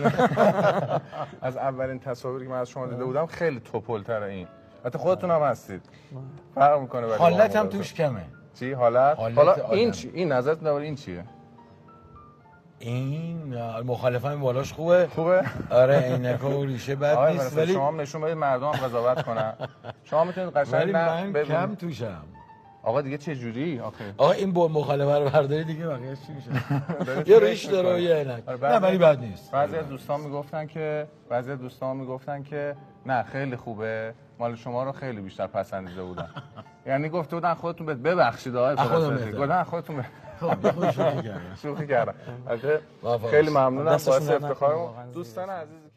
از اولین تصاویری که من از شما دیده بودم خیلی توپل‌تره این. حتی خودتون هم هستید. فرق میکنه ولی حالت هم توش کمه. چی حالت؟ حالا این چی؟ این نظرت درباره این چیه؟ این مخالفم بالاش خوبه. آره عینکا و ریشه بد نیست، ولی شما هم نشون بدید مردم قضاوت کنن. شما میتونید قشنگ من کم توشم. آقا دیگه چه جوری آقا این با مخالفه رو برداری دیگه بقیه‌اش چی میشه؟ یه ریش داره و یه عینک. نه ولی بد نیست. بعضی از دوستان میگفتن که نه خیلی خوبه، مال شما رو خیلی بیشتر پسندیده بودن. یعنی گفته بودن خودتون ببخشید آقای فراستی. گفتن خودتون خب شوخی کردم. خیلی ممنونم، باعث افتخارم. دوستان عزیز